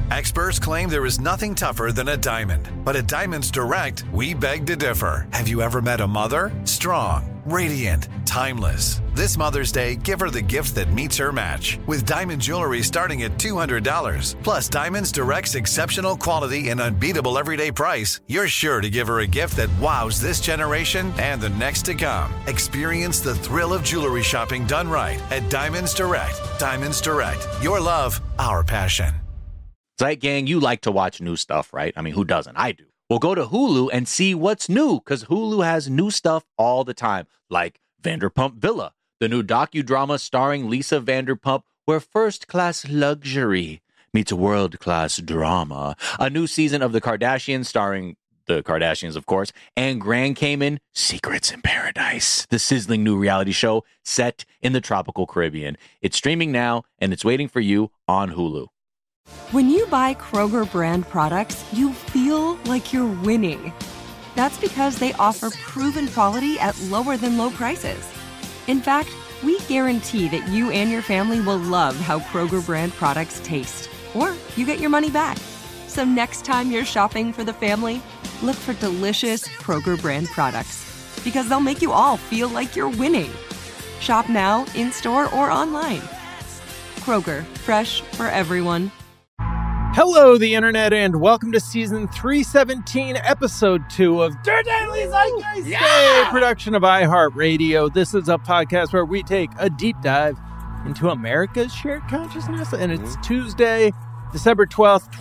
Experts claim there is nothing tougher than a diamond. But at Diamonds Direct, we beg to differ. Have you ever met a mother? Strong, radiant, timeless. This Mother's Day, give her the gift that meets her match. With diamond jewelry starting at $200. Plus, Diamonds Direct's exceptional quality and unbeatable everyday price, you're sure to give her a gift that wows this generation and the next to come. Experience the thrill of jewelry shopping done right at Diamonds Direct. Diamonds Direct. Your love, our passion. Zeit Gang, you like to watch new stuff, right? I mean, who doesn't? I do. Well, go to Hulu and see what's new, because Hulu has new stuff all the time, like Vanderpump Villa, the new docudrama starring Lisa Vanderpump, where first-class luxury meets world-class drama. A new season of The Kardashians starring the Kardashians, of course, and Grand Cayman, Secrets in Paradise, the sizzling new reality show set in the tropical Caribbean. It's streaming now, and it's waiting for you on Hulu. When you buy Kroger brand products, you feel like you're winning. That's because they offer proven quality at lower than low prices. In fact, we guarantee that you and your family will love how Kroger brand products taste, or you get your money back. So next time you're shopping for the family, look for delicious Kroger brand products, because they'll make you all feel like you're winning. Shop now, in-store, or online. Kroger, fresh for everyone. Hello, the internet, and welcome to season 317, episode 2 of Der Daily Zeitgeist Day, production of iHeartRadio. This is a podcast where we take a deep dive into America's shared consciousness, and it's Tuesday, December 12th,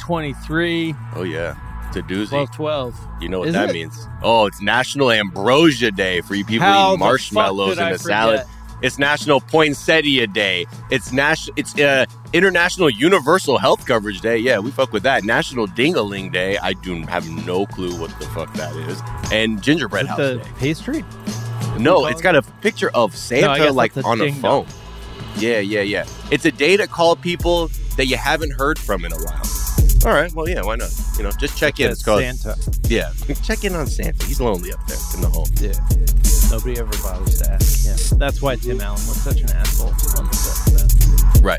2023. Oh, yeah. It's a doozy. 12/12. You know what that means. Oh, it's National Ambrosia Day for you people eating marshmallows in a salad. It's National Poinsettia Day. It's International Universal Health Coverage Day. Yeah, we fuck with that. National Ding-a-Ling Day. I do have no clue what the fuck that is. And Gingerbread House Day. Pastry? No, it's got a picture of Santa on a phone. Yeah. It's a day to call people that you haven't heard from in a while. All right, well, yeah, why not? You know, just check in. It's called Santa. Yeah, check in on Santa. He's lonely up there in the home. Yeah. Nobody ever bothers to ask him. That's why Tim Allen was such an asshole on the set of that. Right.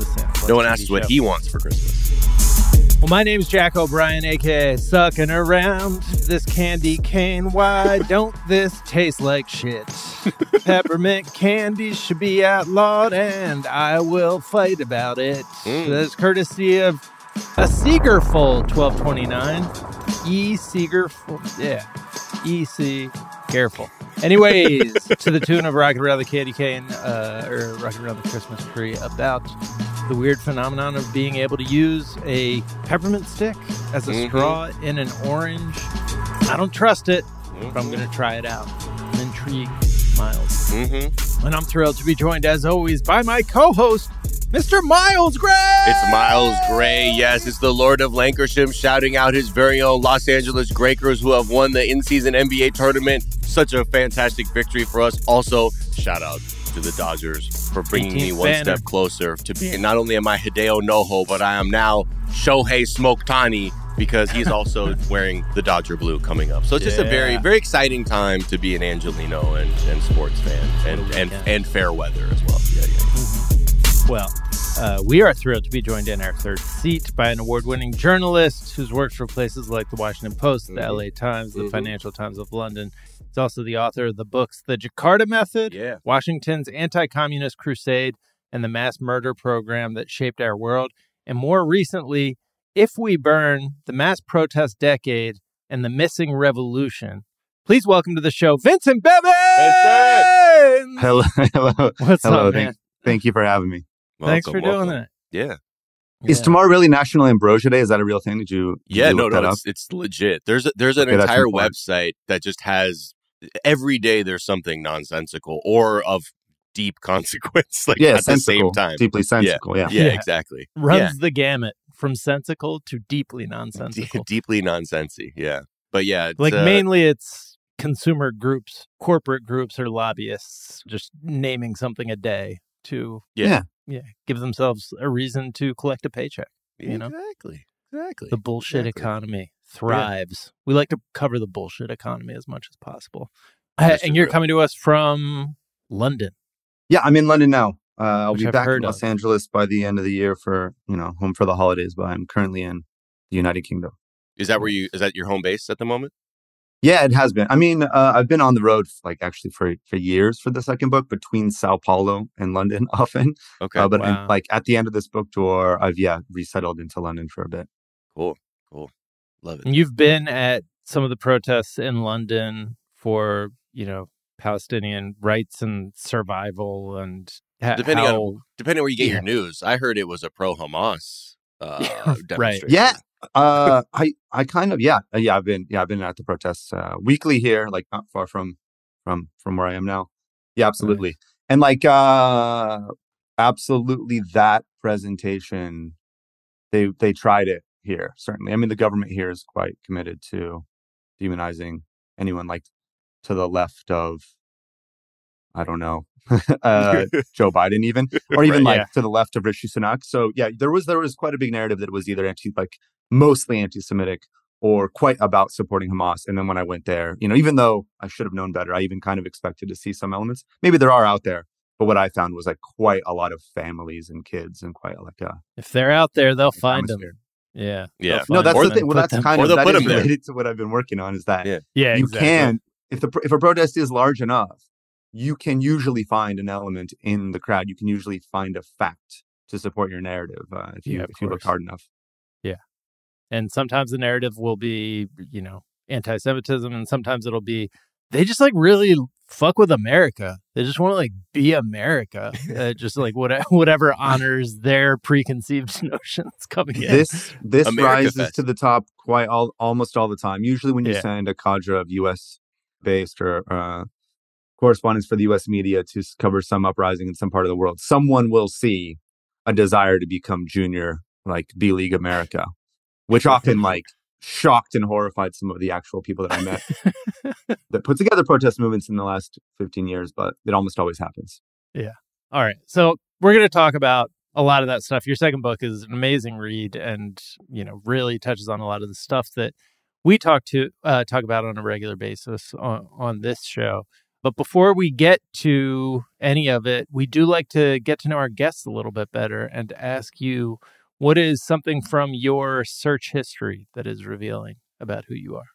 No one asks what he wants for Christmas. Well, my name's Jack O'Brien, a.k.a. Sucking Around this candy cane. Why don't this taste like shit? Peppermint candy should be outlawed, and I will fight about it. That's courtesy of a Seegerfold 1229. Seegerfold. Yeah. E.C. Careful. Anyways, to the tune of Rockin' Around the Candy Cane, or Rockin' Around the Christmas Tree, about the weird phenomenon of being able to use a peppermint stick as a straw in an orange. I don't trust it, but I'm going to try it out. I'm intrigued, Miles. And I'm thrilled to be joined, as always, by my co-host, Mr. Miles Gray! It's Miles Gray, yes. It's the Lord of Lancashire shouting out his very own Los Angeles Lakers, who have won the in-season NBA tournament. Such a fantastic victory for us. Also, shout out to the Dodgers for bringing me one step closer to being, not only am I Hideo Noho, but I am now Shohei Smoke-Tani, because he's also wearing the Dodger blue coming up. So it's just a very, very exciting time to be an Angelino and sports fan and fair weather as well. Well, we are thrilled to be joined in our third seat by an award-winning journalist who's worked for places like the Washington Post, the LA Times, the Financial Times of London. He's also the author of the books The Jakarta Method, Washington's Anti-Communist Crusade, and the Mass Murder Program That Shaped Our World. And more recently, If We Burn, the Mass Protest Decade, and the Missing Revolution. Please welcome to the show, Vincent Bevins! Hello. What's up, man? Thank you for having me. Thanks for doing that. Yeah. Is tomorrow really National Ambrosia Day? Is that a real thing? Did you look that up? It's legit. There's an entire website that just has every day there's something nonsensical or of deep consequence, like at the same time. Deeply sensical, Yeah, exactly. Runs the gamut from sensical to deeply nonsensical. Deeply nonsensy, yeah. But yeah, it's, mainly it's consumer groups, corporate groups, or lobbyists just naming something a day to give themselves a reason to collect a paycheck. You know? Exactly. The bullshit economy thrives. We like to cover the bullshit economy as much as possible. And you're coming to us from London. Yeah, I'm in London now. I'll be back in Los Angeles by the end of the year for, home for the holidays, but I'm currently in the United Kingdom. Is that your home base at the moment? Yeah, it has been. I mean, I've been on the road actually for years for the second book, between Sao Paulo and London often. Okay. But at the end of this book tour, I've resettled into London for a bit. Cool. Love it. And you've been at some of the protests in London for, Palestinian rights and survival, and depending on where you get your news. I heard it was a pro-Hamas demonstration. Right. Yeah. I kind of I've been at the protests weekly here, like not far from where I am now. Yeah, absolutely. Right. And absolutely that presentation, they tried it here, certainly. I mean, the government here is quite committed to demonizing anyone to the left of, I don't know, Joe Biden even, or even to the left of Rishi Sunak. So yeah, there was quite a big narrative that it was either mostly anti-Semitic or quite about supporting Hamas. And then when I went there, even though I should have known better, I even kind of expected to see some elements. Maybe there are out there, but what I found was quite a lot of families and kids, and quite if they're out there, they'll find them. Yeah. No, that's the thing. Well, that's kind of that is related to what I've been working on. Is that you can, if a protest is large enough, you can usually find an element in the crowd. You can usually find a fact to support your narrative if you look hard enough. Yeah. And sometimes the narrative will be, anti-Semitism, and sometimes it'll be, they just really fuck with America. They just want to be America. Just whatever honors their preconceived notions coming in. This rises to the top almost all the time. Usually when you send a cadre of U.S. based or correspondents for the U.S. media to cover some uprising in some part of the world, someone will see a desire to become junior, B-League America, which often shocked and horrified some of the actual people that I met that put together protest movements in the last 15 years, but it almost always happens. Yeah. All right. So we're going to talk about a lot of that stuff. Your second book is an amazing read and, really touches on a lot of the stuff that we talk about on a regular basis on this show. But before we get to any of it, we do like to get to know our guests a little bit better and ask you, what is something from your search history that is revealing about who you are?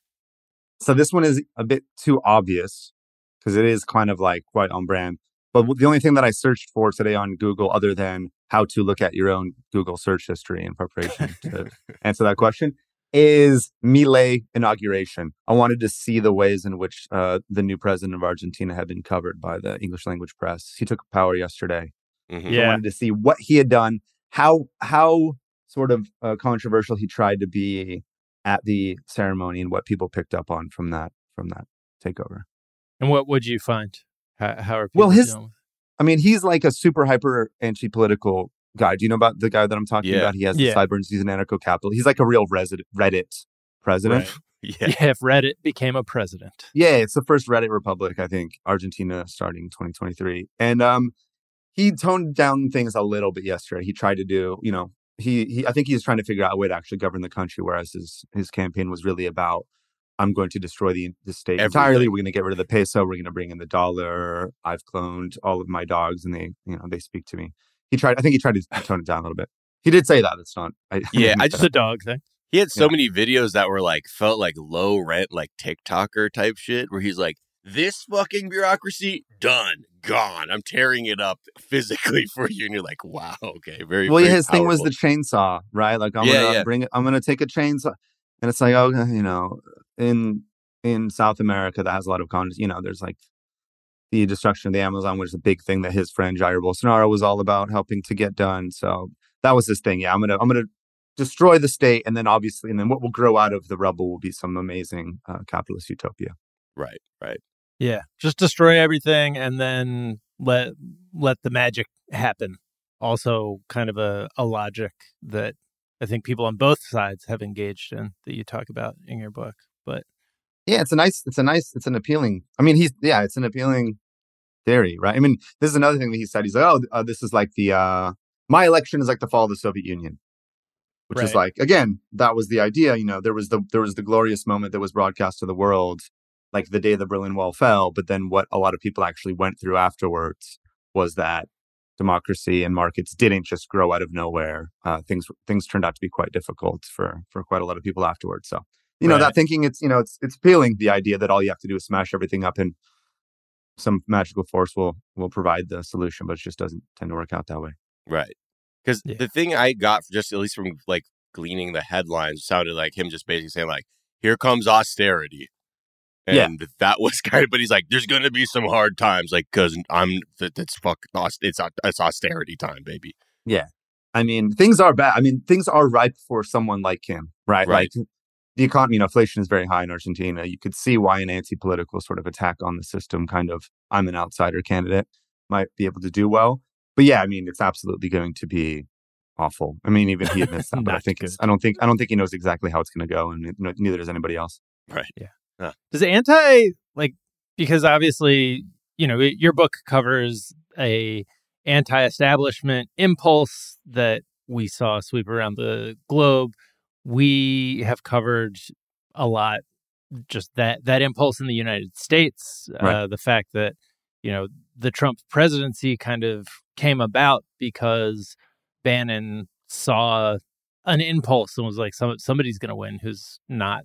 So this one is a bit too obvious because it is kind of quite on brand. But the only thing that I searched for today on Google, other than how to look at your own Google search history in preparation to answer that question, is Milei inauguration. I wanted to see the ways in which the new president of Argentina had been covered by the English language press. He took power yesterday. Mm-hmm. So I wanted to see what he had done, how sort of controversial he tried to be at the ceremony, and what people picked up on from that takeover. And what would you find? How are people dealing? I mean, he's a super hyper anti-political guy. Do you know about the guy that I'm talking about? He has the sideburns. He's an anarcho-capitalist. He's a real Reddit president. Right. Yeah, if Reddit became a president. Yeah, it's the first Reddit republic, I think, Argentina starting 2023. And he toned down things a little bit yesterday. He tried to do, I think he's trying to figure out a way to actually govern the country, whereas his campaign was really about, I'm going to destroy the state entirely. We're going to get rid of the peso. We're going to bring in the dollar. I've cloned all of my dogs, and they speak to me. I think he tried to tone it down a little bit. He did say that. It's not. Just a dog thing. He had so many videos that were felt like low rent, TikToker type shit, where he's this fucking bureaucracy, done, gone. I'm tearing it up physically for you. And you're wow, okay, very, well, very his powerful. Thing was the chainsaw, right? I'm going to take a chainsaw. And it's in South America that has a lot of there's the destruction of the Amazon, which is a big thing that his friend Jair Bolsonaro was all about helping to get done. So that was his thing. Yeah, I'm gonna destroy the state, and then what will grow out of the rubble will be some amazing capitalist utopia. Right. Yeah, just destroy everything and then let the magic happen. Also, kind of a logic that I think people on both sides have engaged in that you talk about in your book. But yeah, it's an appealing. I mean, it's an appealing theory, right? I mean, this is another thing that he said. He's this is my election is the fall of the Soviet Union, which is again, that was the idea. There was the glorious moment that was broadcast to the world, the day the Berlin Wall fell. But then what a lot of people actually went through afterwards was that democracy and markets didn't just grow out of nowhere. Things turned out to be quite difficult for quite a lot of people afterwards. So, that thinking, it's appealing, the idea that all you have to do is smash everything up and some magical force will provide the solution, but it just doesn't tend to work out that way. Right. Because the thing I got, just at least from like gleaning the headlines, sounded like him just basically saying like, here comes austerity. And that was kind of, but he's like, there's going to be some hard times, like, because it's austerity time, baby. Yeah. I mean, things are bad. I mean, things are ripe for someone like him, right? Like the economy, inflation is very high in Argentina. You could see why an anti-political sort of attack on the system, kind of, I'm an outsider candidate, might be able to do well. But yeah, I mean, it's absolutely going to be awful. I mean, even he admits that, but I don't think he knows exactly how it's going to go, and neither does anybody else. Right. Yeah. Huh. Does because obviously, your book covers a anti-establishment impulse that we saw sweep around the globe. We have covered a lot just that impulse in the United States, the fact that, the Trump presidency kind of came about because Bannon saw an impulse and was like, somebody's going to win who's not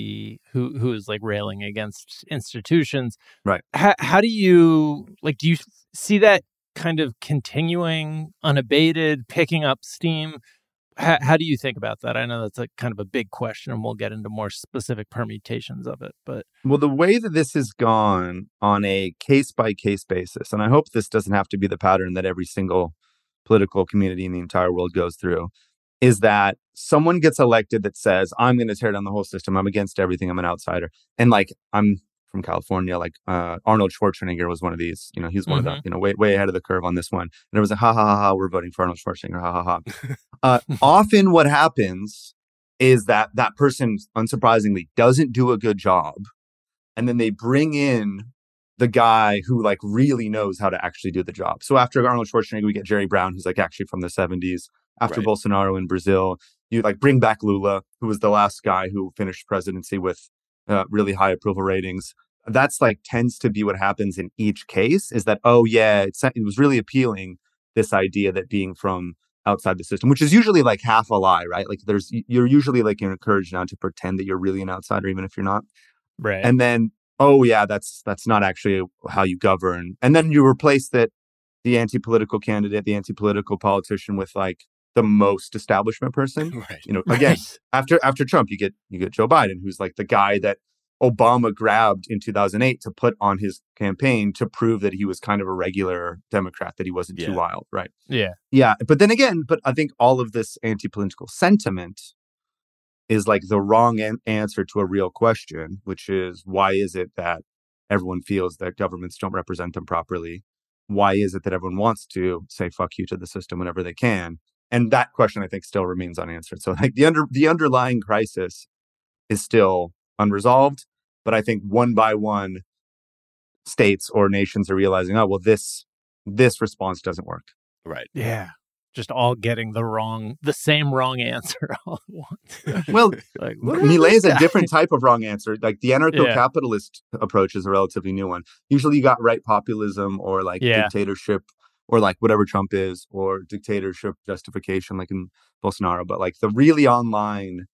who is like railing against institutions. Right. How do you do you see that kind of continuing unabated, picking up steam? How do you think about that? I know that's a kind of a big question, and we'll get into more specific permutations of it. But the way that this has gone on a case-by-case basis, and I hope this doesn't have to be the pattern that every single political community in the entire world goes through, is that someone gets elected that says, I'm going to tear down the whole system. I'm against everything. I'm an outsider. And I'm from California, Arnold Schwarzenegger was one of these, he's one of the, way ahead of the curve on this one. And it was a ha ha ha ha, we're voting for Arnold Schwarzenegger, ha ha ha. Often what happens is that person, unsurprisingly, doesn't do a good job. And then they bring in the guy who really knows how to actually do the job. So after Arnold Schwarzenegger, we get Jerry Brown, who's actually from the 70s. After Bolsonaro in Brazil, you bring back Lula, who was the last guy who finished presidency with really high approval ratings. That's tends to be what happens in each case, is that, it was really appealing, this idea that being from outside the system, which is usually half a lie, right? You're usually encouraged now to pretend that you're really an outsider, even if you're not. Right. And then, that's not actually how you govern. And then you replace the anti-political candidate, the anti-political politician with the most establishment person. Right. Again, after Trump, you get Joe Biden, who's the guy that Obama grabbed in 2008 to put on his campaign to prove that he was kind of a regular Democrat, that he wasn't too wild. Right. Yeah. Yeah. But then again, I think all of this anti-political sentiment is the wrong answer to a real question, which is, why is it that everyone feels that governments don't represent them properly? Why is it that everyone wants to say fuck you to the system whenever they can? And that question, I think, still remains unanswered. So the underlying crisis is still unresolved. But I think one by one, states or nations are realizing, this response doesn't work. Right. Yeah. Just all getting the same wrong answer all at once. Well, Milei is a different type of wrong answer. The anarcho-capitalist approach is a relatively new one. Usually you got right populism or dictatorship, or whatever Trump is, or dictatorship justification in Bolsonaro. But the really online,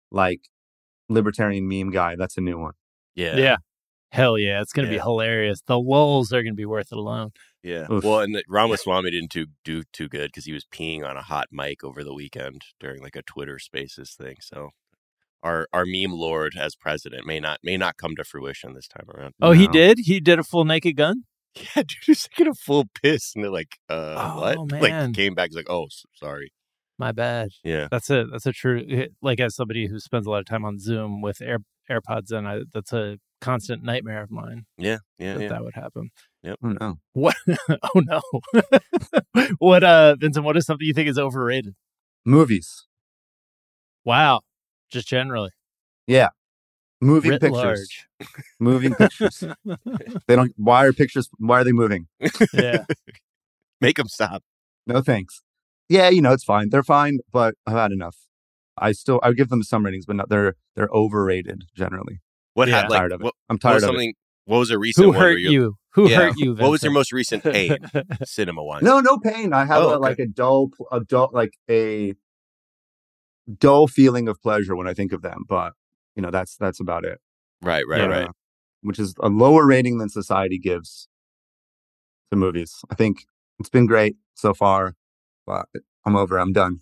libertarian meme guy, that's a new one. Yeah. Yeah. Hell yeah. It's going to be hilarious. The lulz are going to be worth it alone. Yeah. Oof. Well, and Ramaswamy didn't do too good because he was peeing on a hot mic over the weekend during a Twitter Spaces thing. So our meme lord as president may not come to fruition this time around. Oh, no. He did? He did a full naked gun? Yeah, dude, he's taking a full piss, and they're what? Man. Came back, he's oh, sorry. My bad. Yeah. That's a true, as somebody who spends a lot of time on Zoom with AirPods in, that's a constant nightmare of mine. Yeah. That would happen. Yep. Oh, no. What? Oh, no. What, Vincent, what is something you think is overrated? Movies. Wow. Just generally. Yeah. Moving Writ pictures. large. Moving pictures. Why are they moving? Yeah. Make them stop. No thanks. Yeah, it's fine. They're fine, but I've had enough. I would give them some ratings, but they're overrated generally. What I'm happened? tired of it. I'm tired of it. What was a recent Who one? hurt you? Who Yeah. hurt you, Vincent? What was your most recent pain, cinema-wise? No pain. I have okay. like a dull, a dull feeling of pleasure when I think of them. But that's about it. Right. Which is a lower rating than society gives to movies. I think it's been great so far, but I'm over. I'm done.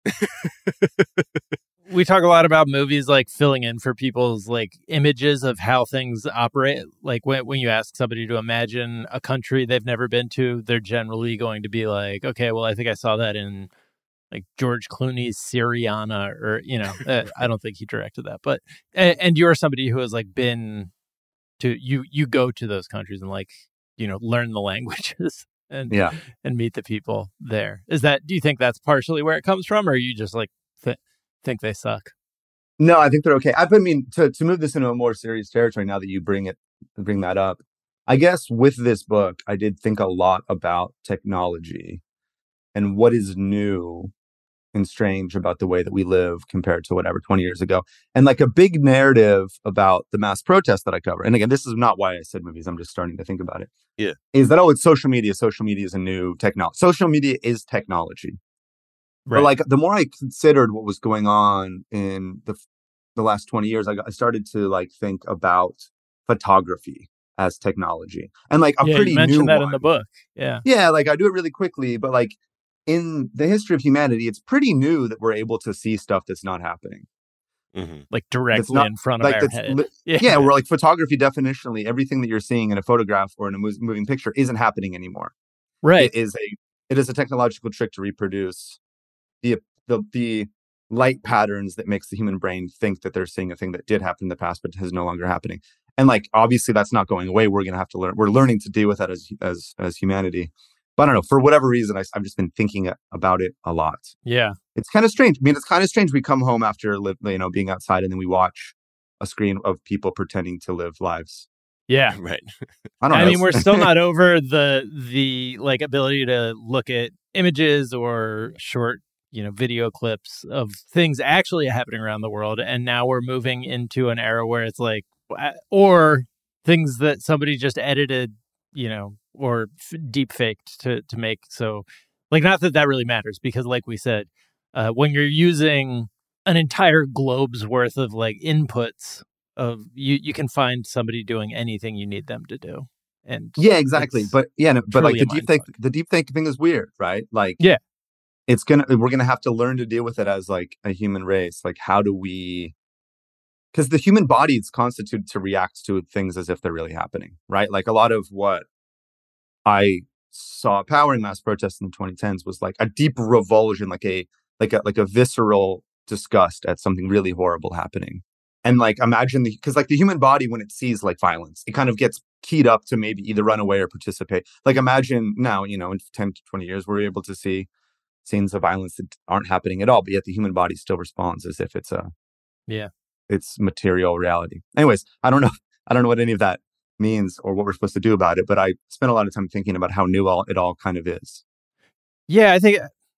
We talk a lot about movies like filling in for people's like images of how things operate. Like when you ask somebody to imagine a country they've never been to, they're generally going to be like, okay, well, I think I saw that in like George Clooney's Syriana, or I don't think he directed that, but and you're somebody who has like been to you go to those countries and like learn the languages and meet the people there. Do you think that's partially where it comes from, or you just like think they suck? No, I think they're okay. I mean, to move this into a more serious territory, now that you bring that up, I guess with this book, I did think a lot about technology and what is new and strange about the way that we live compared to 20 years ago. And like a big narrative about the mass protest that I cover. And again, this is not why I said movies. I'm just starting to think about it. Yeah. Is that, it's social media. Social media is a new technology. Social media is technology. Right. But like the more I considered what was going on in the last 20 years, I started to like think about photography as technology, and like a pretty you mentioned new that one. In the book. Yeah, like I do it really quickly, but like in the history of humanity, it's pretty new that we're able to see stuff that's not happening, like directly in front of our head. We're like photography. Definitionally, everything that you're seeing in a photograph or in a moving picture isn't happening anymore. Right. It is a technological trick to reproduce the light patterns that makes the human brain think that they're seeing a thing that did happen in the past but is no longer happening. And like obviously that's not going away. We're going to have to learn. We're learning to deal with that as humanity. But I don't know, for whatever reason, I've just been thinking about it a lot. Yeah, it's kind of strange. I mean, it's kind of strange. We come home after being outside, and then we watch a screen of people pretending to live lives. Yeah, right. I mean, we're still not over the like ability to look at images or short video clips of things actually happening around the world. And now we're moving into an era where it's like, or things that somebody just edited, or deep faked to make. So like, not that really matters, because like we said, when you're using an entire globe's worth of like inputs of you can find somebody doing anything you need them to do. And yeah, exactly. But like the deep fake thing is weird, right? Like, yeah. We're gonna have to learn to deal with it as like a human race. Like, how do we? Because the human body is constituted to react to things as if they're really happening, right? Like a lot of what I saw powering mass protests in the 2010s was like a deep revulsion, like a visceral disgust at something really horrible happening. And like imagine because like the human body, when it sees like violence, it kind of gets keyed up to maybe either run away or participate. Like imagine now, in 10 to 20 years, we're able to see scenes of violence that aren't happening at all, but yet the human body still responds as if it's it's material reality. Anyways, I don't know what any of that means or what we're supposed to do about it, but I spent a lot of time thinking about how new it all kind of is. Yeah, I think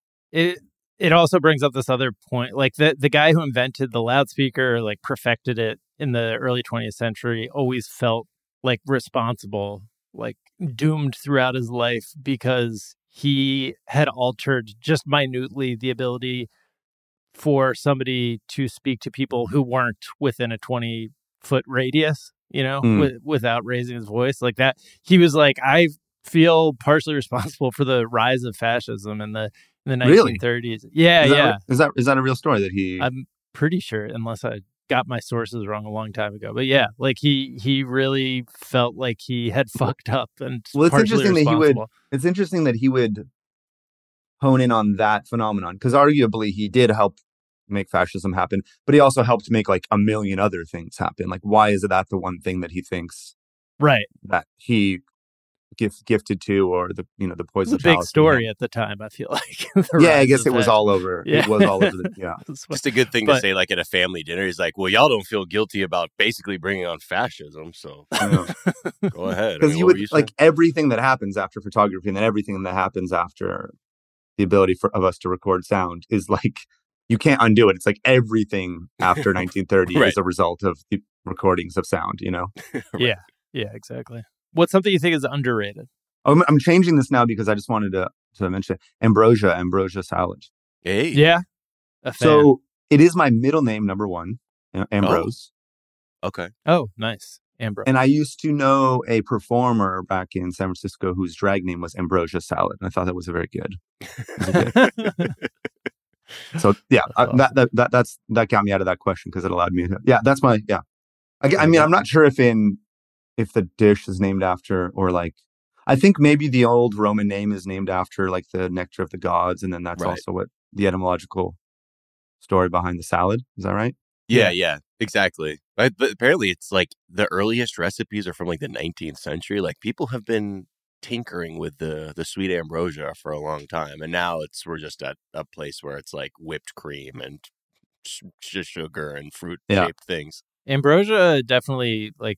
it also brings up this other point, like the guy who invented the loudspeaker, like perfected it in the early 20th century, always felt like responsible, like doomed throughout his life, because he had altered just minutely the ability for somebody to speak to people who weren't within a 20-foot radius, without raising his voice like that. He was like, I feel partially responsible for the rise of fascism in the 1930s. Really? Yeah. Is that a real story that he? I'm pretty sure, unless I got my sources wrong a long time ago. But yeah, like he really felt like he had fucked up, and well, it's interesting that he would hone in on that phenomenon, because arguably he did help make fascism happen, but he also helped make like a million other things happen. Like, why is that the one thing that he thinks right that he gifted to, or the poison? It was a big story at the time, I feel like. I guess it was all over. Yeah. It was all over. Just a good thing to say, like at a family dinner. He's like, well, y'all don't feel guilty about basically bringing on fascism, so go ahead. Because you would like everything that happens after photography, and then everything that happens after the ability of us to record sound is like, you can't undo it. It's like everything after 1930 right. is a result of the recordings of sound, Right. Yeah, exactly. What's something you think is underrated? I'm changing this now because I just wanted to mention ambrosia salad. Hey. Yeah. A fan. So it is my middle name, number one, Ambrose. Okay. Oh, nice. Ambrose. And I used to know a performer back in San Francisco whose drag name was Ambrosia Salad. And I thought that was very good. So yeah, that got me out of that question because it allowed me to. Yeah, that's my I mean, I'm not sure if the dish is named after or like. I think maybe the old Roman name is named after like the nectar of the gods, and then that's also what the etymological story behind the salad. Is that right? Yeah, exactly. But apparently it's like the earliest recipes are from like the 19th century. Like people have been tinkering with the sweet ambrosia for a long time. And now we're just at a place where it's like whipped cream and sugar and fruit shaped things. Ambrosia definitely like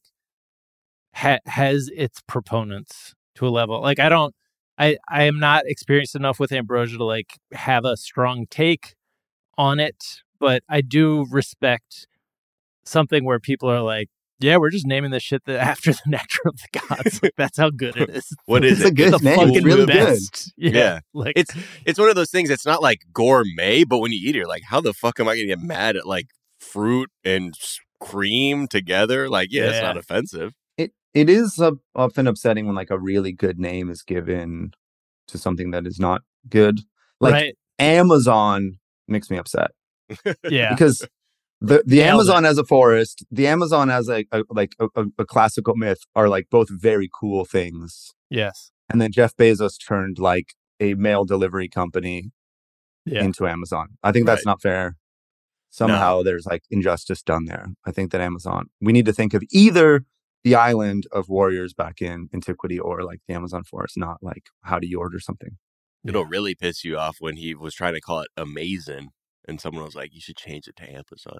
has its proponents to a level. Like I am not experienced enough with ambrosia to like have a strong take on it, but I do respect something where people are like, yeah, we're just naming this shit after the nectar of the gods. Like, that's how good it is. What is it? It's a good name. It's really best. good. Yeah. Like it's one of those things. It's not like gourmet, but when you eat it, you're like, how the fuck am I going to get mad at like fruit and cream together? Like, it's not offensive. It is often upsetting when like a really good name is given to something that is not good. Like Amazon makes me upset. Yeah. Because the Amazon as a forest, the Amazon as a classical myth are like both very cool things. Yes. And then Jeff Bezos turned like a mail delivery company into Amazon. I think that's not fair. Somehow there's like injustice done there. I think that we need to think of either the island of warriors back in antiquity or like the Amazon forest, not like how do you order something. It'll really piss you off when he was trying to call it Amazon and someone was like, you should change it to Amazon.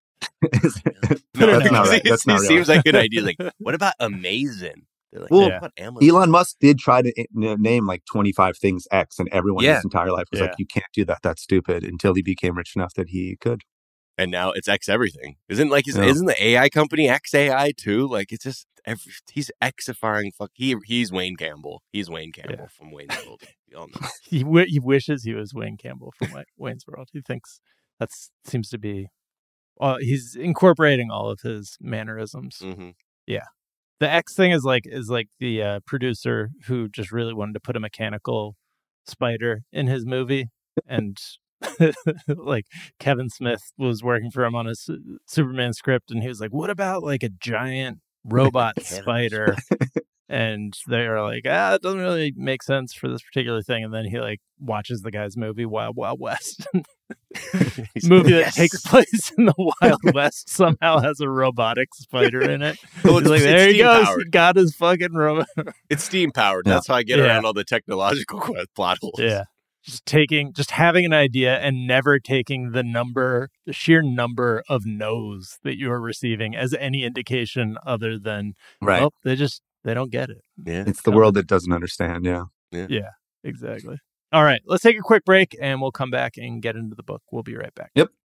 No, that's not right. That's not it seems like a good idea. Like, what about amazing? They're like, well, what about Amazon? Elon Musk did try to name like 25 things X, and everyone his entire life was like, you can't do that. That's stupid, until he became rich enough that he could. And now it's X everything. Isn't the AI company XAI too? Like it's just he's Xifying. He's Wayne Campbell. He's Wayne Campbell from Wayne's World. We all know. He wishes he was Wayne Campbell from Wayne's World. He thinks that seems to be. He's incorporating all of his mannerisms. Mm-hmm. Yeah, the X thing is like the producer who just really wanted to put a mechanical spider in his movie and. Like Kevin Smith was working for him on a Superman script, and he was like, "What about like a giant robot spider?" And they're like, "It doesn't really make sense for this particular thing." And then he like watches the guy's movie Wild Wild West. Movie that takes place in the Wild West somehow has a robotic spider in it. Well, he's like, there he goes. He got his fucking robot. It's steam powered. That's how I get around all the technological plot holes. Yeah. Just having an idea and never taking the sheer number of no's that you are receiving as any indication other than, they don't get it. Yeah. It's the world that doesn't understand. Yeah, exactly. All right, let's take a quick break and we'll come back and get into the book. We'll be right back. Yep.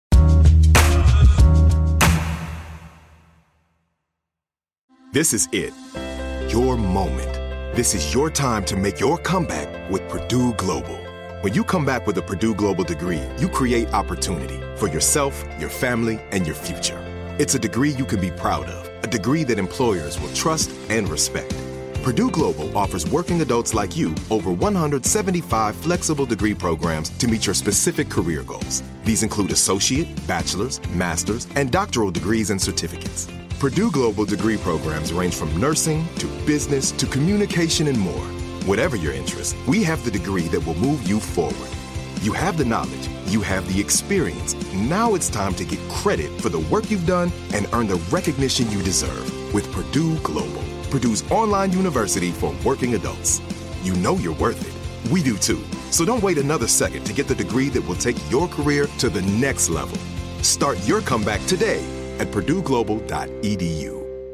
This is it. Your moment. This is your time to make your comeback with Purdue Global. When you come back with a Purdue Global degree, you create opportunity for yourself, your family, and your future. It's a degree you can be proud of, a degree that employers will trust and respect. Purdue Global offers working adults like you over 175 flexible degree programs to meet your specific career goals. These include associate, bachelor's, master's, and doctoral degrees and certificates. Purdue Global degree programs range from nursing to business to communication and more. Whatever your interest, we have the degree that will move you forward. You have the knowledge, you have the experience. Now it's time to get credit for the work you've done and earn the recognition you deserve with Purdue Global, Purdue's online university for working adults. You know you're worth it. We do too. So don't wait another second to get the degree that will take your career to the next level. Start your comeback today at purdueglobal.edu.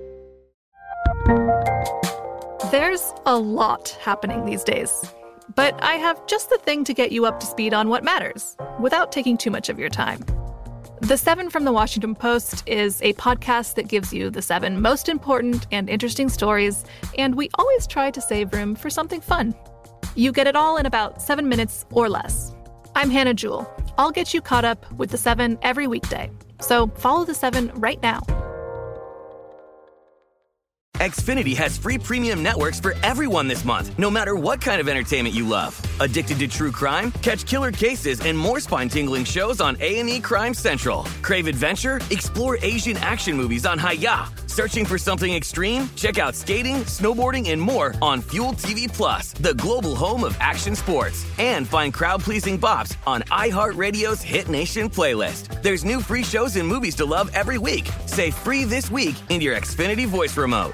There's a lot happening these days, but I have just the thing to get you up to speed on what matters without taking too much of your time. The Seven from the Washington Post is a podcast that gives you the 7 most important and interesting stories, and we always try to save room for something fun. You get it all in about 7 minutes or less. I'm Hannah Jewell. I'll get you caught up with the 7 every weekday. So follow the 7 right now. Xfinity has free premium networks for everyone this month, no matter what kind of entertainment you love. Addicted to true crime? Catch killer cases and more spine-tingling shows on A&E Crime Central. Crave adventure? Explore Asian action movies on Hi-YAH. Searching for something extreme? Check out skating, snowboarding, and more on Fuel TV Plus, the global home of action sports. And find crowd-pleasing bops on iHeartRadio's Hit Nation playlist. There's new free shows and movies to love every week. Say free this week in your Xfinity voice remote.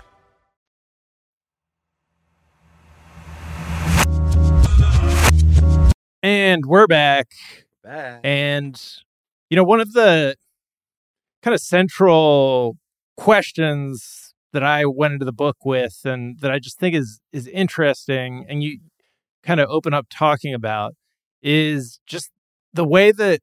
And we're back. And, one of the kind of central questions that I went into the book with and that I just think is interesting and you kind of open up talking about is just the way that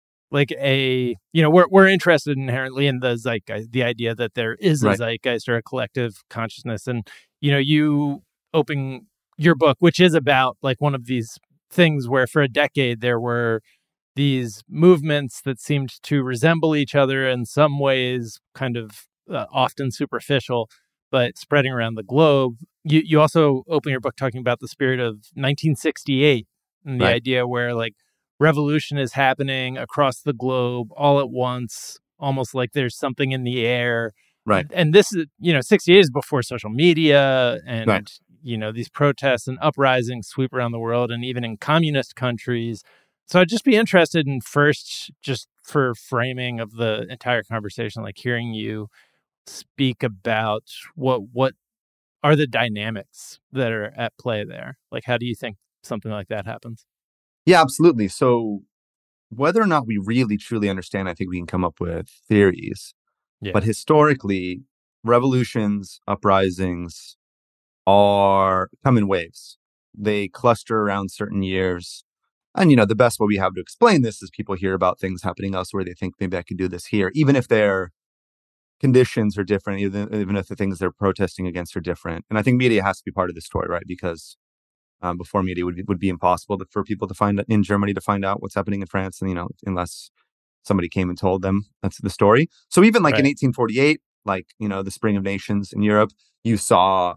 we're interested inherently in the zeitgeist, the idea that there is a zeitgeist or a collective consciousness. And, you open your book, which is about one of these things where for a decade there were these movements that seemed to resemble each other in some ways, kind of often superficial, but spreading around the globe. You also open your book talking about the spirit of 1968 and the idea where revolution is happening across the globe all at once, almost like there's something in the air. Right. And this is, 68 is before social media and these protests and uprisings sweep around the world and even in communist countries. So I'd just be interested in first, just for framing of the entire conversation, hearing you speak about what are the dynamics that are at play there? How do you think something like that happens? Yeah, absolutely. So whether or not we really truly understand, I think we can come up with theories. Yeah. But historically, revolutions, uprisings come in waves. They cluster around certain years. And, the best way we have to explain this is people hear about things happening elsewhere. They think maybe I could do this here, even if their conditions are different, even if the things they're protesting against are different. And I think media has to be part of the story, right? Because before media would be impossible for people to find in Germany to find out what's happening in France, and unless somebody came and told them that's the story. So even in 1848, the Spring of Nations in Europe, you saw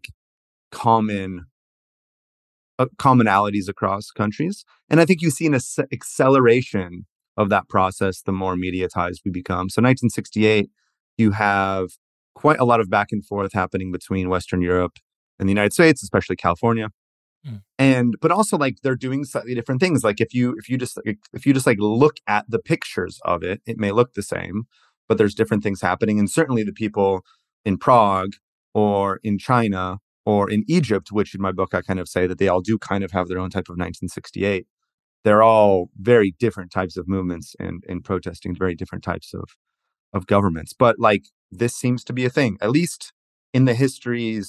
commonalities across countries, and I think you see an acceleration of that process the more mediatized we become. So 1968, you have quite a lot of back and forth happening between Western Europe and the United States, especially California. But also they're doing slightly different things. If you just look at the pictures of it, it may look the same, but there's different things happening. And certainly the people in Prague or in China or in Egypt, which in my book I kind of say that they all do kind of have their own type of 1968. They're all very different types of movements and protesting very different types of governments. But this seems to be a thing, at least in the history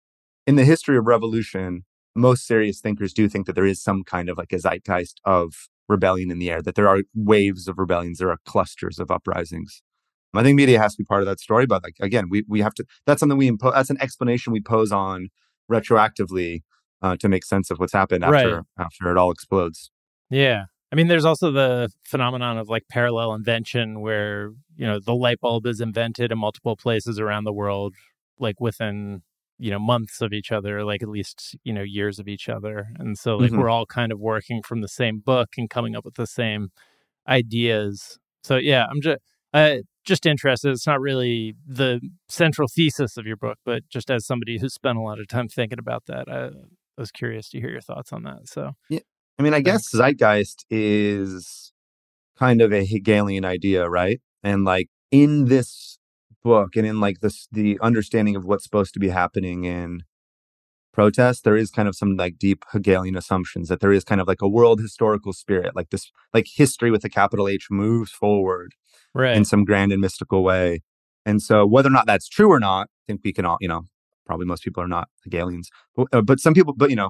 of revolution. Most serious thinkers do think that there is some kind of a zeitgeist of rebellion in the air, that there are waves of rebellions, there are clusters of uprisings. I think media has to be part of that story, but again, we have to. That's something we impose. That's an explanation we pose on retroactively to make sense of what's happened after it all explodes. Yeah, I mean, there's also the phenomenon of parallel invention, where the light bulb is invented in multiple places around the world, within months of each other, at least years of each other, and so we're all kind of working from the same book and coming up with the same ideas. So yeah, I'm just interested. It's not really the central thesis of your book, but just as somebody who's spent a lot of time thinking about that, I was curious to hear your thoughts on that. So yeah, I mean, I guess zeitgeist is kind of a Hegelian idea, right? And in this book and in the understanding of what's supposed to be happening in protest, there is kind of some deep Hegelian assumptions that there is kind of a world historical spirit, this history with a capital H moves forward in some grand and mystical way. And so whether or not that's true or not, I think we can all, probably most people are not Hegelians, but some people,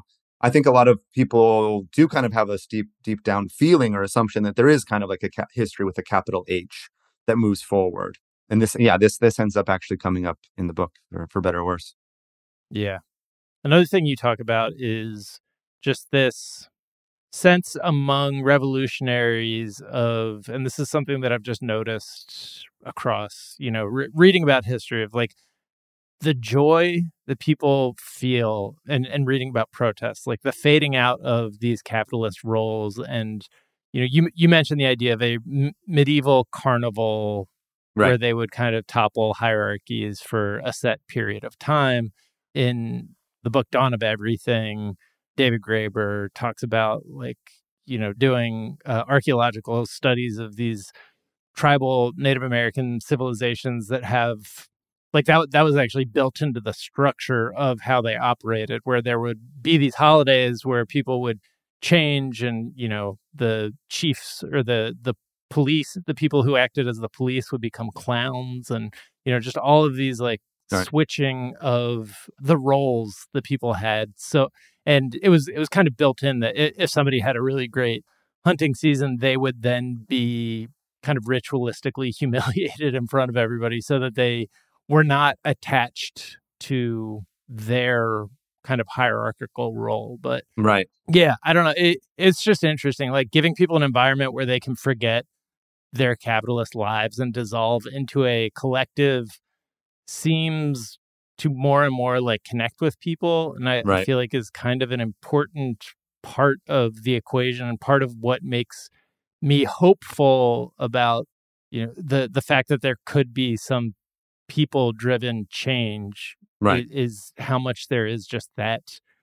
I think a lot of people do kind of have a deep down feeling or assumption that there is kind of like a history with a capital H that moves forward. And this ends up actually coming up in the book, for better or worse. Yeah. Another thing you talk about is just this sense among revolutionaries of, and this is something that I've just noticed across, reading about history, of like the joy that people feel and reading about protests, like the fading out of these capitalist roles. And, you mentioned the idea of a medieval carnival, right, where they would kind of topple hierarchies for a set period of time. In the book Dawn of Everything, David Graeber talks about doing archaeological studies of these tribal Native American civilizations that have that was actually built into the structure of how they operated, where there would be these holidays where people would change, and the chiefs or the police, the people who acted as the police, would become clowns, and just all of these switching of the roles that people had. So, and it was kind of built in that if somebody had a really great hunting season, they would then be kind of ritualistically humiliated in front of everybody, so that they were not attached to their kind of hierarchical role. But right, yeah, I don't know. It's just interesting, like giving people an environment where they can forget their capitalist lives and dissolve into a collective seems to more and more connect with people. And I feel like is kind of an important part of the equation, and part of what makes me hopeful about, the fact that there could be some people-driven change, right, is how much there is just that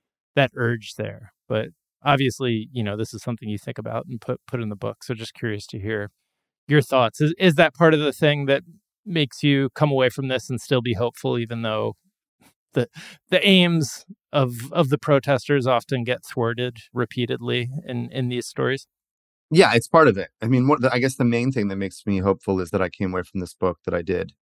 urge there. But obviously, this is something you think about and put in the book. So just curious to hear your thoughts. Is that part of the thing that makes you come away from this and still be hopeful, even though the aims of the protesters often get thwarted repeatedly in these stories? Yeah, it's part of it. I mean, I guess the main thing that makes me hopeful is that I came away from this book that I did,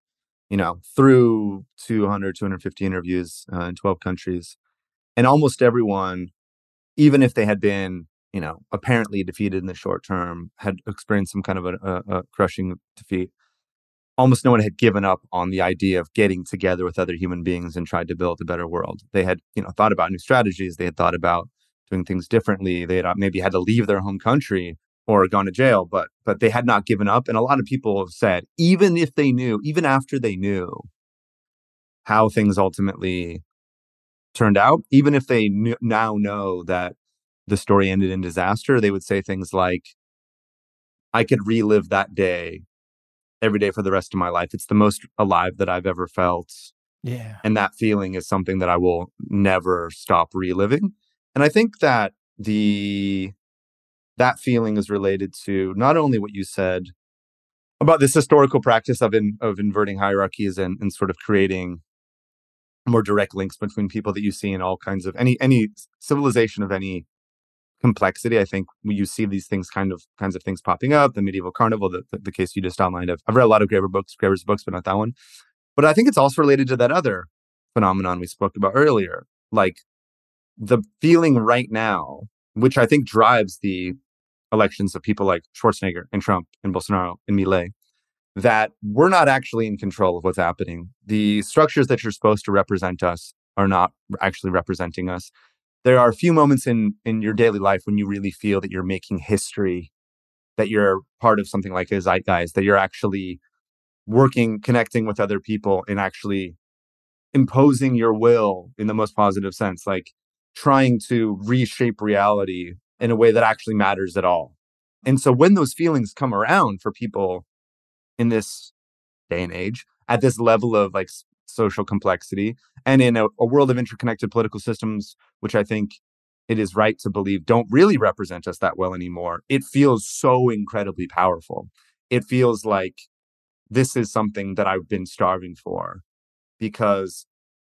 through 250 interviews in 12 countries. And almost everyone, even if they had been, apparently defeated in the short term, had experienced some kind of a crushing defeat. Almost no one had given up on the idea of getting together with other human beings and tried to build a better world. They had, thought about new strategies. They had thought about doing things differently. They had maybe had to leave their home country or gone to jail, but they had not given up. And a lot of people have said, even after they knew how things ultimately turned out, even if they now know that the story ended in disaster, they would say things like, I could relive that day every day for the rest of my life. It's the most alive that I've ever felt. Yeah. And that feeling is something that I will never stop reliving. And I think that that feeling is related to not only what you said about this historical practice of inverting hierarchies and sort of creating more direct links between people that you see in all kinds of any civilization of any complexity. I think you see these kinds of things popping up. The medieval carnival, the case you just outlined. I've read a lot of Graeber's books, but not that one. But I think it's also related to that other phenomenon we spoke about earlier, like the feeling right now, which I think drives the elections of people like Schwarzenegger and Trump and Bolsonaro and Milei, that we're not actually in control of what's happening. The structures that you're supposed to represent us are not actually representing us. There are a few moments in your daily life when you really feel that you're making history, that you're part of something like a zeitgeist, that you're actually working, connecting with other people and actually imposing your will in the most positive sense, like trying to reshape reality in a way that actually matters at all. And so when those feelings come around for people in this day and age, at this level of social complexity, and in a world of interconnected political systems, which I think it is right to believe don't really represent us that well anymore, it feels so incredibly powerful. It feels like this is something that I've been starving for, because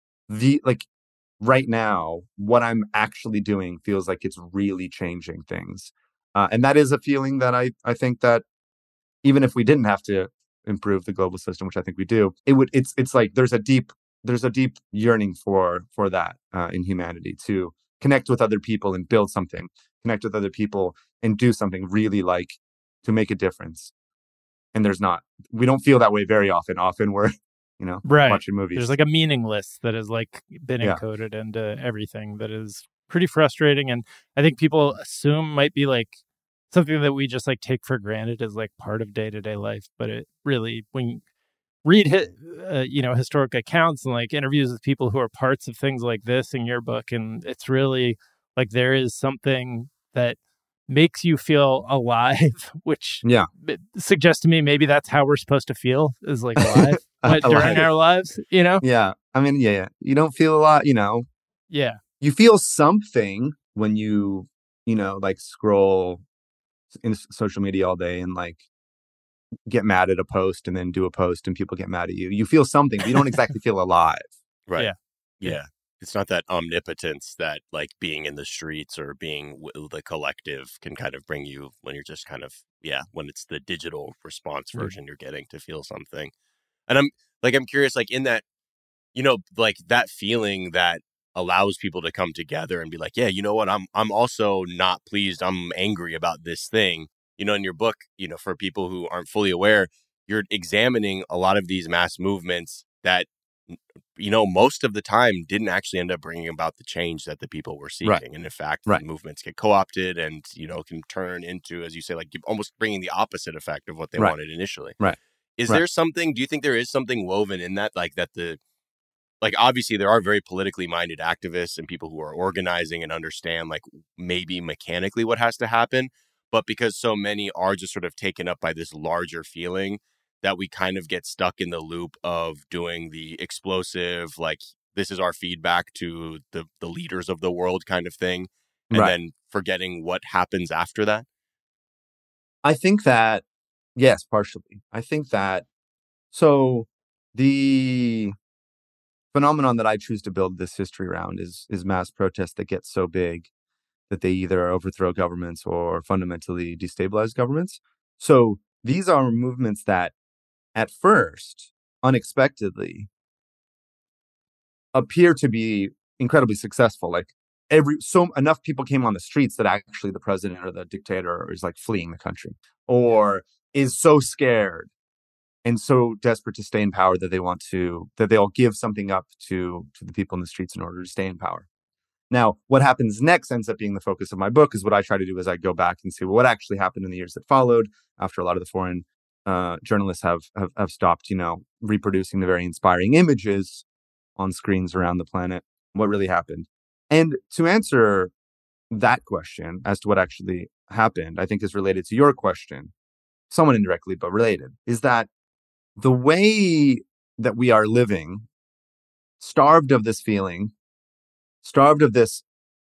right now, what I'm actually doing feels like it's really changing things. And that is a feeling that I think that even if we didn't have to improve the global system, which I think we do, it's like there's a deep yearning for that in humanity to connect with other people and build something, connect with other people and do something really like to make a difference. And we don't feel that way very often. Often we're, Right. watching movies. There's like a meaningless that has like been Yeah. encoded into everything that is pretty frustrating. And I think people assume might be like something that we just like take for granted as like part of day-to-day life. But it really, when you read, historic accounts and like interviews with people who are parts of things like this in your book, and it's really like there is something that makes you feel alive, which suggests to me maybe that's how we're supposed to feel, is like alive during our lives, Yeah. I mean, yeah. You don't feel a lot, Yeah. You feel something when you, like scroll in social media all day and like get mad at a post and then do a post and people get mad at you. You feel something, but you don't exactly feel alive. Right. Yeah. It's not that omnipotence that like being in the streets or being the collective can kind of bring you when you're just kind of, when it's the digital response version you're getting to feel something. And I'm curious, like in that, like that feeling that allows people to come together and be like, yeah, you know what, I'm also not pleased. I'm angry about this thing. In your book, for people who aren't fully aware, you're examining a lot of these mass movements that, most of the time didn't actually end up bringing about the change that the people were seeking. Right. And in fact, the movements get co-opted and, can turn into, as you say, like almost bringing the opposite effect of what they wanted initially. Right. Is there something, do you think there is something woven in that, like that obviously there are very politically minded activists and people who are organizing and understand like maybe mechanically what has to happen, but because so many are just sort of taken up by this larger feeling that we kind of get stuck in the loop of doing the explosive, like this is our feedback to the leaders of the world kind of thing, and then forgetting what happens after that? I think that, yes, partially. I think that, so the phenomenon that I choose to build this history around is mass protests that get so big that they either overthrow governments or fundamentally destabilize governments. So these are movements that at first, unexpectedly, appear to be incredibly successful. Like enough people came on the streets that actually the president or the dictator is like fleeing the country or is so scared and so desperate to stay in power that they'll give something up to the people in the streets in order to stay in power. Now, what happens next ends up being the focus of my book, is what I try to do is I go back and see what actually happened in the years that followed after a lot of the foreign journalists have stopped, reproducing the very inspiring images on screens around the planet, what really happened. And to answer that question as to what actually happened, I think is related to your question, somewhat indirectly, but related, is that the way that we are living, starved of this feeling, starved of this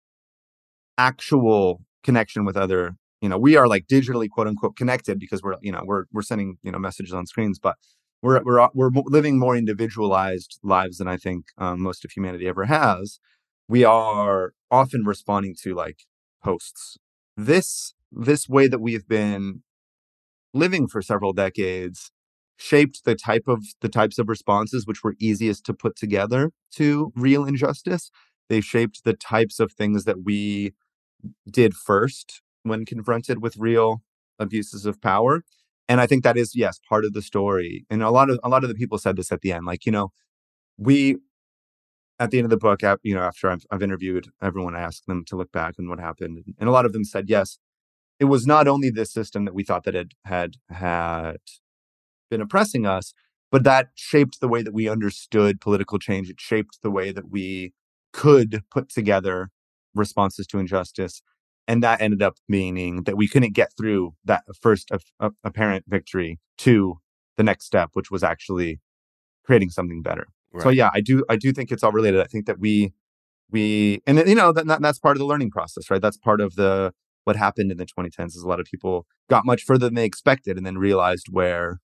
actual connection with other, we are like digitally quote unquote connected because we're sending, messages on screens, but we're living more individualized lives than I think most of humanity ever has. We are often responding to like posts. This way that we've been living for several decades shaped the types of responses which were easiest to put together to real injustice. They shaped the types of things that we did first when confronted with real abuses of power. And I think that is, yes, part of the story. And a lot of the people said this at the end, like, we, at the end of the book, after I've interviewed everyone, I asked them to look back on what happened. And a lot of them said, yes, it was not only this system that we thought that had been oppressing us, but that shaped the way that we understood political change. It shaped the way that we could put together responses to injustice. And that ended up meaning that we couldn't get through that first apparent victory to the next step, which was actually creating something better. Right. So yeah, I do think it's all related. I think that we and that's part of the learning process, right? That's part of what happened in the 2010s is a lot of people got much further than they expected and then realized where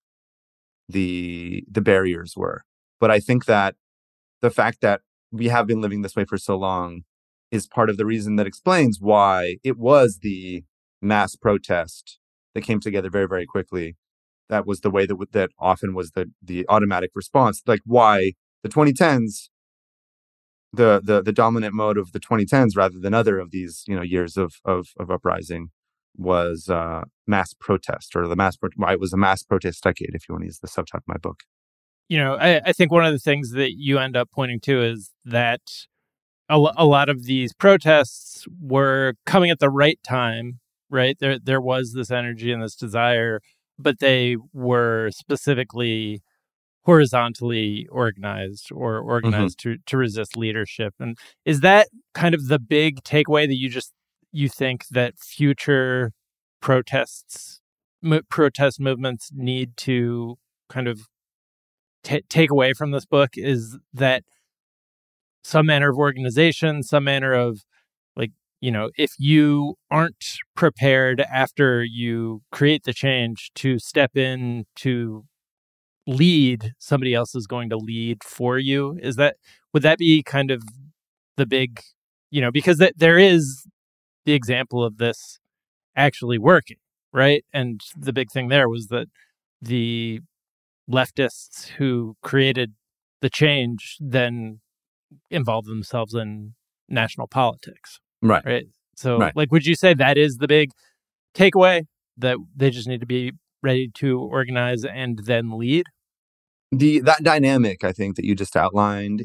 the barriers were. But I think that the fact that we have been living this way for so long is part of the reason that explains why it was the mass protest that came together very, very quickly. That was the way that often was the automatic response. Like why the 2010s the dominant mode of the 2010s rather than other of these years of uprising was mass protest, or why it was a mass protest decade, if you want to use the subtitle of my book. I think one of the things that you end up pointing to is that a lot of these protests were coming at the right time, right? There was this energy and this desire, but they were specifically horizontally organized, or organized to resist leadership. And is that kind of the big takeaway, that you think that future protest movements need to kind of take away from this book, is that some manner of organization, some manner of, like, if you aren't prepared after you create the change to step in to lead, somebody else is going to lead for you? Would that be kind of the big, because there is the example of this actually working, right? And the big thing there was that the leftists who created the change then involved themselves in national politics. Right. So, would you say that is the big takeaway, that they just need to be ready to organize and then lead? That dynamic, I think, that you just outlined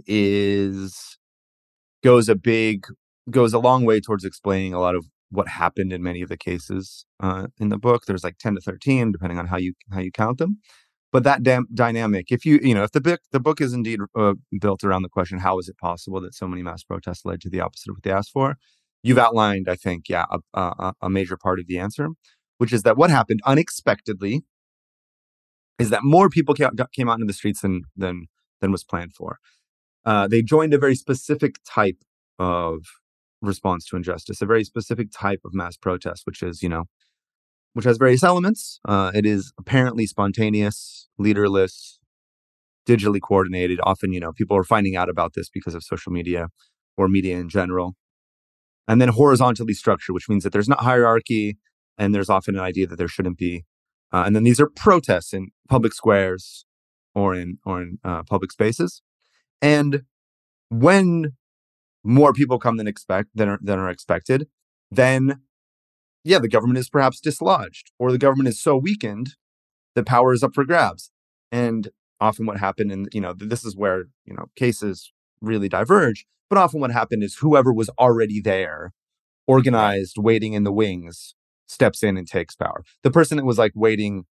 goes a long way towards explaining a lot of what happened in many of the cases in the book. There's like 10 to 13, depending on how you count them. But that dynamic, if if the book is indeed built around the question, how is it possible that so many mass protests led to the opposite of what they asked for? You've outlined, I think, a major part of the answer, which is that what happened unexpectedly is that more people came out into the streets than was planned for. They joined a very specific type of response to injustice, a very specific type of mass protest, which has various elements. It is apparently spontaneous, leaderless, digitally coordinated. Often, people are finding out about this because of social media or media in general. And then horizontally structured, which means that there's not hierarchy, and there's often an idea that there shouldn't be. And then these are protests in public squares or in public spaces. And when more people come than are expected, then the government is perhaps dislodged, or the government is so weakened that power is up for grabs. And often what happened, and this is where cases really diverge, but often what happened is whoever was already there, organized, waiting in the wings, steps in and takes power. The person that was like waiting,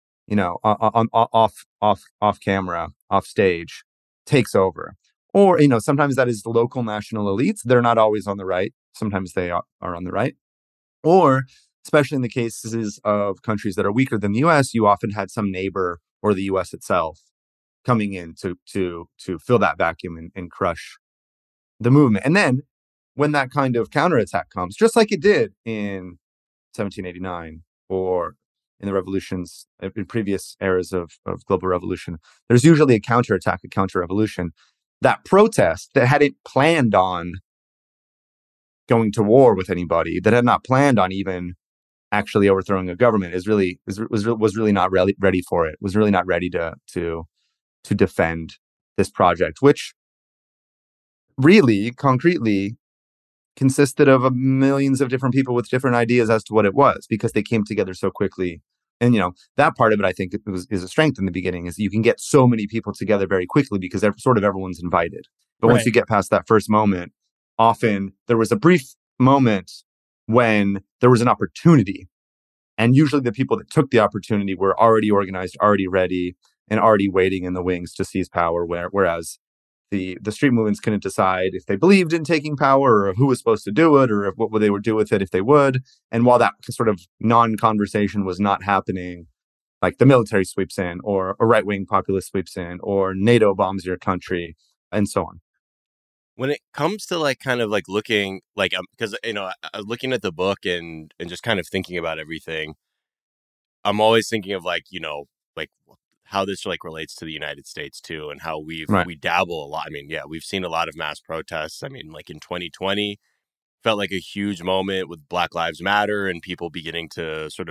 off camera, off stage, takes over. Or, sometimes that is the local national elites. They're not always on the right. Sometimes they are on the right. Or, especially in the cases of countries that are weaker than the U.S., you often had some neighbor or the U.S. itself coming in to fill that vacuum and crush the movement. And then when that kind of counterattack comes, just like it did in 1789 or in the revolutions, in previous eras of global revolution, there's usually a counterattack, a counter-revolution. That protest that hadn't planned on going to war with anybody, that had not planned on even actually overthrowing a government, was really not ready for it. Was really not ready to defend this project, which really concretely consisted of millions of different people with different ideas as to what it was, because they came together so quickly. And that part of it, I think, is a strength in the beginning, is you can get so many people together very quickly because everyone's invited. But once you get past that first moment, often there was a brief moment when there was an opportunity. And usually the people that took the opportunity were already organized, already ready, and already waiting in the wings to seize power. Whereas the street movements couldn't decide if they believed in taking power, or who was supposed to do it, or what they would do with it if they would. And while that sort of non-conversation was not happening, like the military sweeps in, or a right-wing populist sweeps in, or NATO bombs your country, and so on. When it comes to looking because looking at the book and just kind of thinking about everything, I'm always thinking of how this relates to the United States too, and how we dabble a lot. I mean, we've seen a lot of mass protests. I mean, in 2020, felt like a huge moment with Black Lives Matter and people beginning to sort of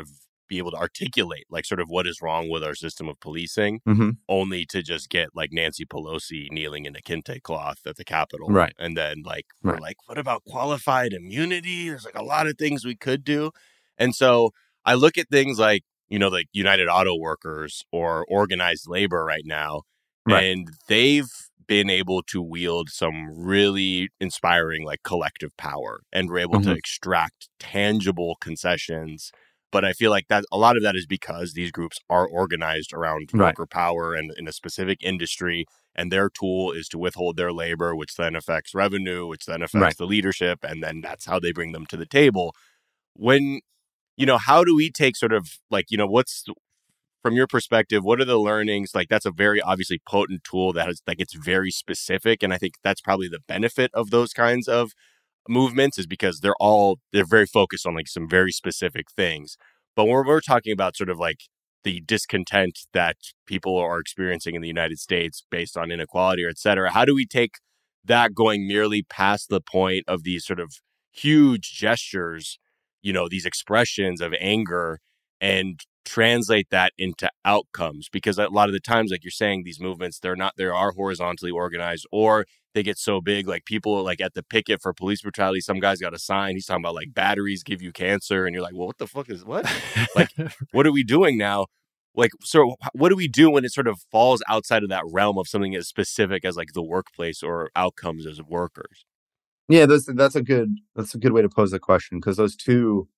be able to articulate like sort of what is wrong with our system of policing, Mm-hmm. only to just get like Nancy Pelosi kneeling in a kente cloth at the Capitol. Right. And then like, we're Right. like, what about qualified immunity? There's like a lot of things we could do. And so I look at things like, you know, like United Auto Workers or organized labor right now, Right. and they've been able to wield some really inspiring like collective power, and we're able to Mhm. extract tangible concessions. But I feel like that a lot of that is because these groups are organized around Right. worker power and in a specific industry, and their tool is to withhold their labor, which then affects revenue, which then affects Right. the leadership, and then that's how they bring them to the table. When, you know, how do we take sort of like, you know, what's from your perspective, what are the learnings? Like, that's a very obviously potent tool that has like, it's very specific. And I think that's probably the benefit of those kinds of movements, is because they're very focused on like some very specific things. But when we're talking about sort of like the discontent that people are experiencing in the United States based on inequality or et cetera, how do we take that going merely past the point of these sort of huge gestures, you know, these expressions of anger, and translate that into outcomes? Because a lot of the times, like you're saying, these movements, they are horizontally organized, or they get so big, like people like at the picket for police brutality, some guy's got a sign, he's talking about like batteries give you cancer, and you're like, well, what the fuck is what? Like, what are we doing now? Like, so what do we do when it sort of falls outside of that realm of something as specific as like the workplace or outcomes as workers? Yeah, that's a good way to pose the question, because those two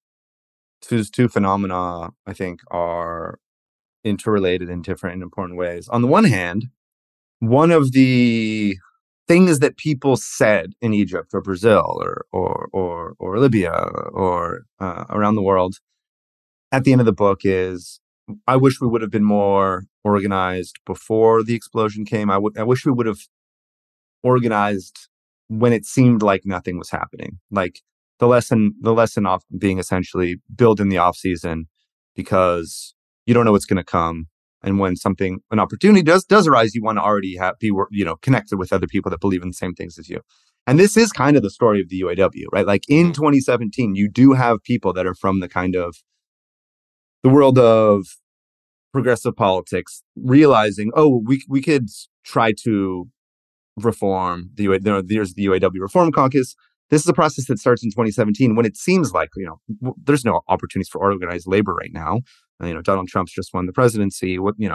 phenomena, I think, are interrelated in different and important ways. On the one hand, one of the things that people said in Egypt or Brazil or Libya or around the world at the end of the book is, I wish we would have been more organized before the explosion came. I wish we would have organized when it seemed like nothing was happening. Like the lesson off being essentially build in the off season, because you don't know what's going to come. And when an opportunity does arise, you want to already be connected with other people that believe in the same things as you. And this is kind of the story of the UAW, right? Like in 2017, you do have people that are from the world of progressive politics realizing, oh, we could try to reform there's the UAW Reform Caucus. This is a process that starts in 2017 when it seems like, there's no opportunities for organized labor right now. Donald Trump's just won the presidency.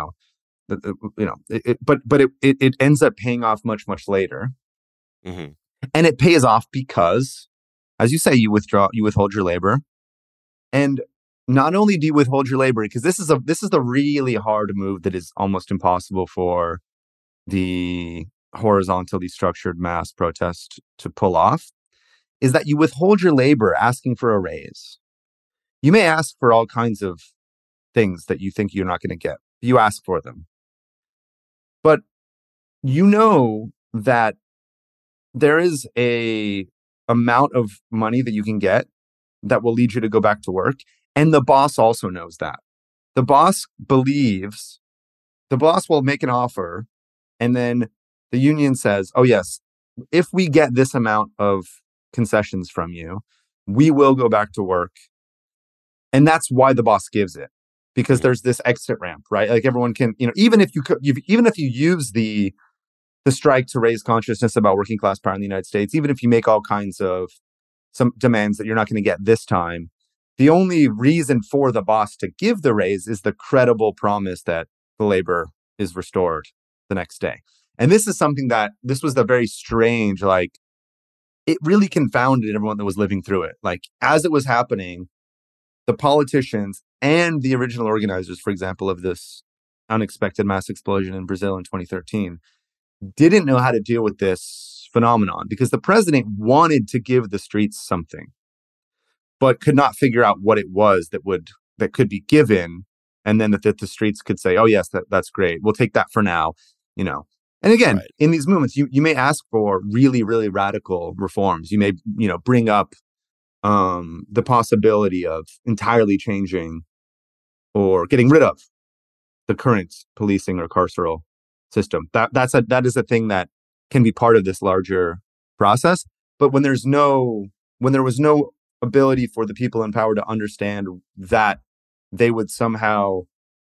It ends up paying off much, much later. Mm-hmm. And it pays off because, as you say, you withhold your labor. And not only do you withhold your labor, because this is the really hard move that is almost impossible for the horizontally structured mass protest to pull off, is that you withhold your labor asking for a raise. You may ask for all kinds of things that you think you're not going to get. You ask for them. But you know that there is a amount of money that you can get that will lead you to go back to work. And the boss also knows that. The boss will make an offer, and then the union says, oh yes, if we get this amount of concessions from you, we will go back to work. And that's why the boss gives it, because there's this exit ramp, right? Like everyone can, even if you use the strike to raise consciousness about working class power in the United States, even if you make all kinds of some demands that you're not going to get this time, the only reason for the boss to give the raise is the credible promise that the labor is restored the next day. And this is something this was the very strange, like, it really confounded everyone that was living through it. Like, as it was happening, the politicians and the original organizers, for example, of this unexpected mass explosion in Brazil in 2013, didn't know how to deal with this phenomenon, because the president wanted to give the streets something, but could not figure out what it was that could be given, and then that the streets could say, oh yes, that's great, we'll take that for now, And again, right, in these movements, you may ask for really, really radical reforms. You may, bring up the possibility of entirely changing or getting rid of the current policing or carceral system. That is a thing that can be part of this larger process. But when there was no ability for the people in power to understand that they would somehow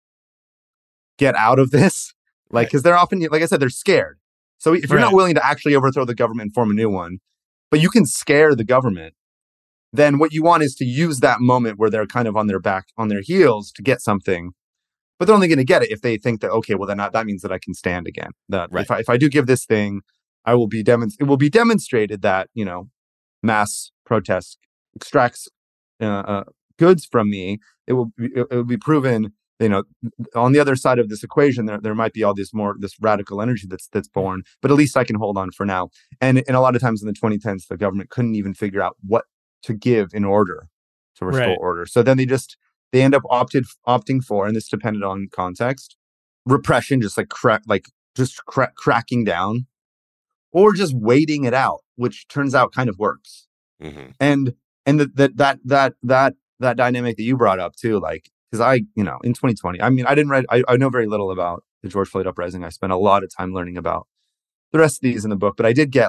get out of this. Like, because they're often, like I said, they're scared. So if you're not willing to actually overthrow the government and form a new one, but you can scare the government, then what you want is to use that moment where they're kind of on their back, on their heels to get something. But they're only going to get it if they think that, okay, well, then that means that I can stand again. That if I do give this thing, it will be demonstrated that, you know, mass protest extracts goods from me. It will be proven, you know, on the other side of this equation, there might be all this radical energy that's born, but at least I can hold on for now. And a lot of times in the 2010s, the government couldn't even figure out what to give in order to restore order. So then they end up opting for, and this depended on context, repression, just cracking down, or just waiting it out, which turns out kind of works. Mm-hmm. And that dynamic that you brought up too, like, because I, you know, in 2020, I mean, I know very little about the George Floyd uprising. I spent a lot of time learning about the rest of these in the book, but I did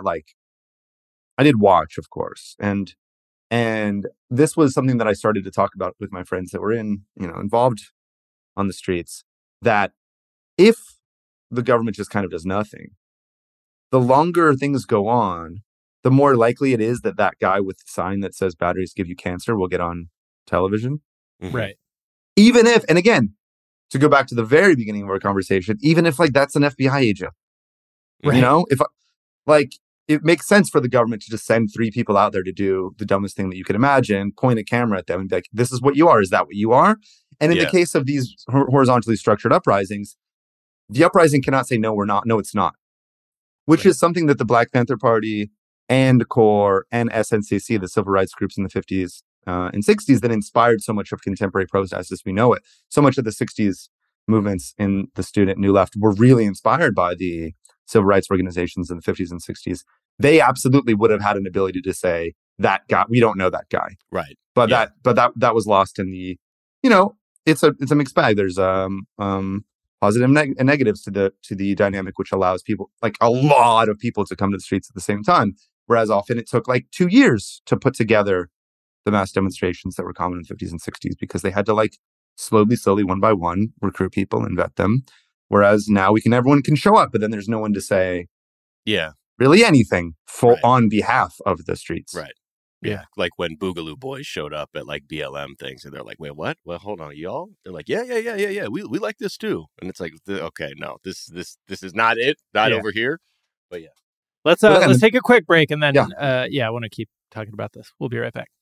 watch, of course. And this was something that I started to talk about with my friends that were involved on the streets, that if the government just kind of does nothing, the longer things go on, the more likely it is that guy with the sign that says batteries give you cancer will get on television. Mm-hmm. Right. Even if, and again, to go back to the very beginning of our conversation, even if like that's an FBI agent, right. You know, if like it makes sense for the government to just send 3 people out there to do the dumbest thing that you could imagine, point a camera at them and be like, this is what you are. Is that what you are? And in the case of these horizontally structured uprisings, the uprising cannot say, no, we're not. No, it's not. Which is something that the Black Panther Party and CORE and SNCC, the civil rights groups in the 50s and 60s that inspired so much of contemporary protest as we know it. So much of the 60s movements in the student New Left were really inspired by the civil rights organizations in the 50s and 60s. They absolutely would have had an ability to say, that guy, we don't know that guy. Right. But that was lost in the, you know, it's a mixed bag. There's positive and negatives to the dynamic, which allows people, like a lot of people, to come to the streets at the same time. Whereas often it took like 2 years to put together the mass demonstrations that were common in the 50s and 60s, because they had to like slowly, one by one, recruit people and vet them. Whereas now everyone can show up, but then there's no one to say, really anything on behalf of the streets. Right. Yeah. Like when Boogaloo Boys showed up at like BLM things and they're like, wait, what? Well, hold on, y'all. They're like, yeah. We like this too. And it's like, okay, no, this is not it. Not over here. But yeah. Let's take a quick break and then I want to keep talking about this. We'll be right back.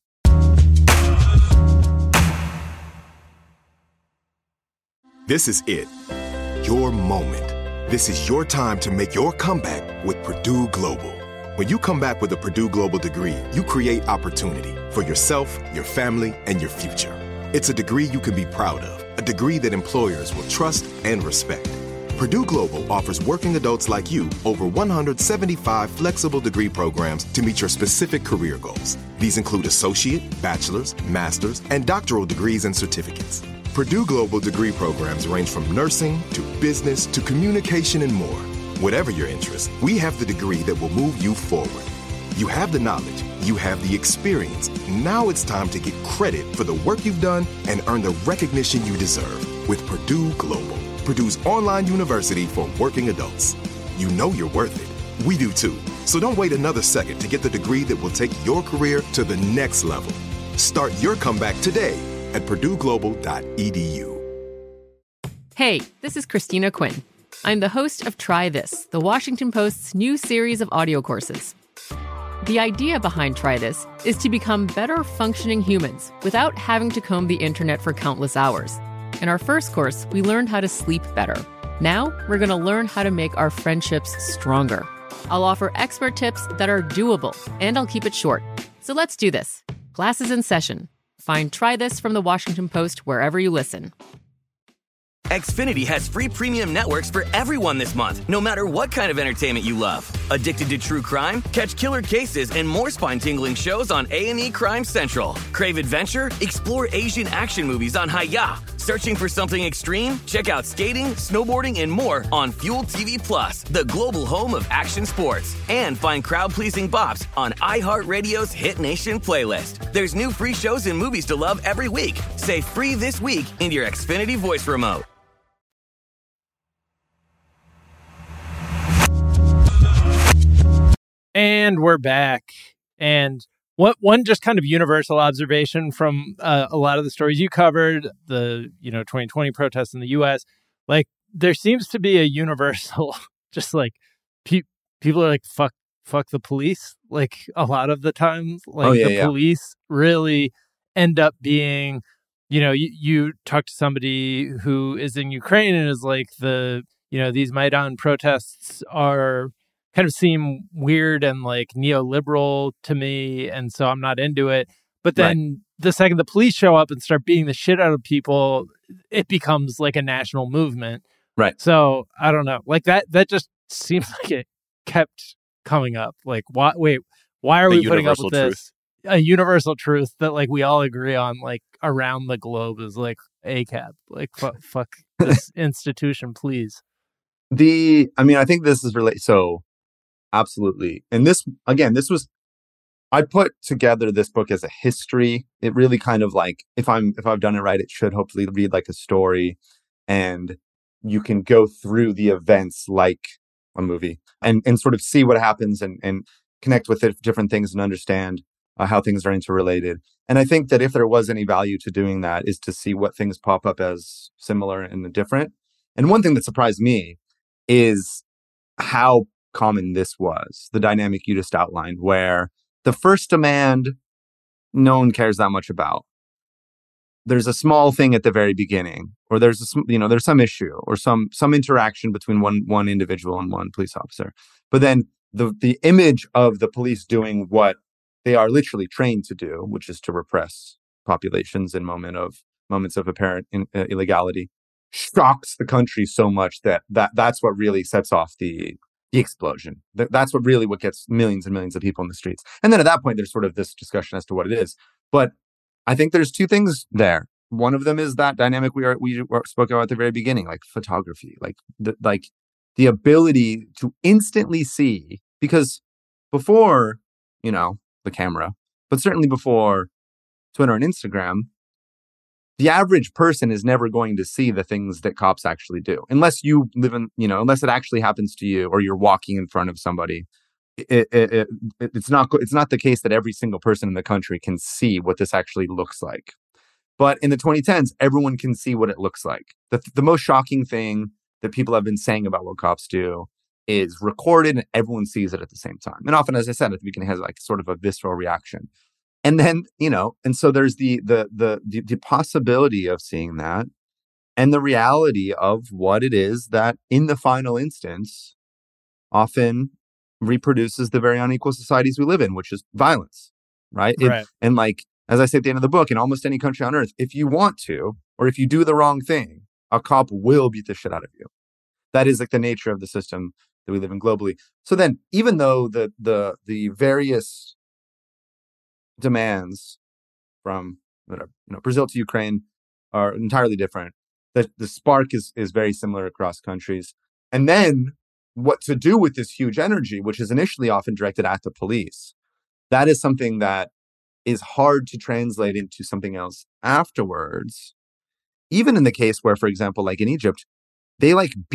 This is it. Your moment. This is your time to make your comeback with Purdue Global. When you come back with a Purdue Global degree, you create opportunity for yourself, your family, and your future. It's a degree you can be proud of, a degree that employers will trust and respect. Purdue Global offers working adults like you over 175 flexible degree programs to meet your specific career goals. These include associate, bachelor's, master's, and doctoral degrees and certificates. Purdue Global degree programs range from nursing to business to communication and more. Whatever your interest, we have the degree that will move you forward. You have the knowledge, you have the experience. Now it's time to get credit for the work you've done and earn the recognition you deserve with Purdue Global, Purdue's online university for working adults. You know you're worth it. We do too. So don't wait another second to get the degree that will take your career to the next level. Start your comeback today at purdueglobal.edu. Hey, this is Christina Quinn. I'm the host of Try This, the Washington Post's new series of audio courses. The idea behind Try This is to become better functioning humans without having to comb the internet for countless hours. In our first course, we learned how to sleep better. Now, we're going to learn how to make our friendships stronger. I'll offer expert tips that are doable, and I'll keep it short. So let's do this. Class is in session. Find Try This from the Washington Post wherever you listen. Xfinity has free premium networks for everyone this month, no matter what kind of entertainment you love. Addicted to true crime? Catch killer cases and more spine-tingling shows on A&E Crime Central. Crave adventure? Explore Asian action movies on Hi-YAH. Searching for something extreme? Check out skating, snowboarding, and more on Fuel TV Plus, the global home of action sports. And find crowd-pleasing bops on iHeartRadio's Hit Nation playlist. There's new free shows and movies to love every week. Say free this week in your Xfinity voice remote. And we're back. And one just kind of universal observation from a lot of the stories you covered, the 2020 protests in the U.S., like there seems to be a universal, just like people are like fuck the police. Like a lot of the times, like police really end up being, you talk to somebody who is in Ukraine and is like these Maidan protests are kind of seem weird and like neoliberal to me, and so I'm not into it. But then the second the police show up and start beating the shit out of people, it becomes like a national movement. Right. So I don't know, like that just seems like it kept coming up. Like, why are we putting up with this? A universal truth that like we all agree on, like around the globe, is like ACAB. Like fuck this institution, please. I think this is related. So absolutely. And I put together this book as a history. It really kind of like, if I've done it right, it should hopefully read like a story, and you can go through the events like a movie and sort of see what happens and connect with different things and understand how things are interrelated. And I think that if there was any value to doing that, is to see what things pop up as similar and different. And one thing that surprised me is how common this was, the dynamic you just outlined, where the first demand no one cares that much about. There's a small thing at the very beginning, or there's some issue or some interaction between one individual and one police officer. But then the image of the police doing what they are literally trained to do, which is to repress populations in moments of apparent illegality, shocks the country so much that's what really sets off the explosion. That's what gets millions and millions of people in the streets. And then at that point, there's sort of this discussion as to what it is. But I think there's two things there. One of them is that dynamic we spoke about at the very beginning, like photography, like the ability to instantly see, because before, the camera, but certainly before Twitter and Instagram, the average person is never going to see the things that cops actually do, unless you live in, unless it actually happens to you or you're walking in front of somebody. It's not the case that every single person in the country can see what this actually looks like. But in the 2010s, everyone can see what it looks like. The most shocking thing that people have been saying about what cops do is recorded and everyone sees it at the same time. And often, as I said at the beginning, has like sort of a visceral reaction. And then, and so there's the possibility of seeing that, and the reality of what it is that in the final instance often reproduces the very unequal societies we live in, which is violence, right? And like, as I say at the end of the book, in almost any country on earth, if you want to, or if you do the wrong thing, a cop will beat the shit out of you. That is like the nature of the system that we live in globally. So then, even though the various demands from Brazil to Ukraine are entirely different, the spark is very similar across countries. And then what to do with this huge energy, which is initially often directed at the police, that is something that is hard to translate into something else afterwards. Even in the case where, for example, like in Egypt, they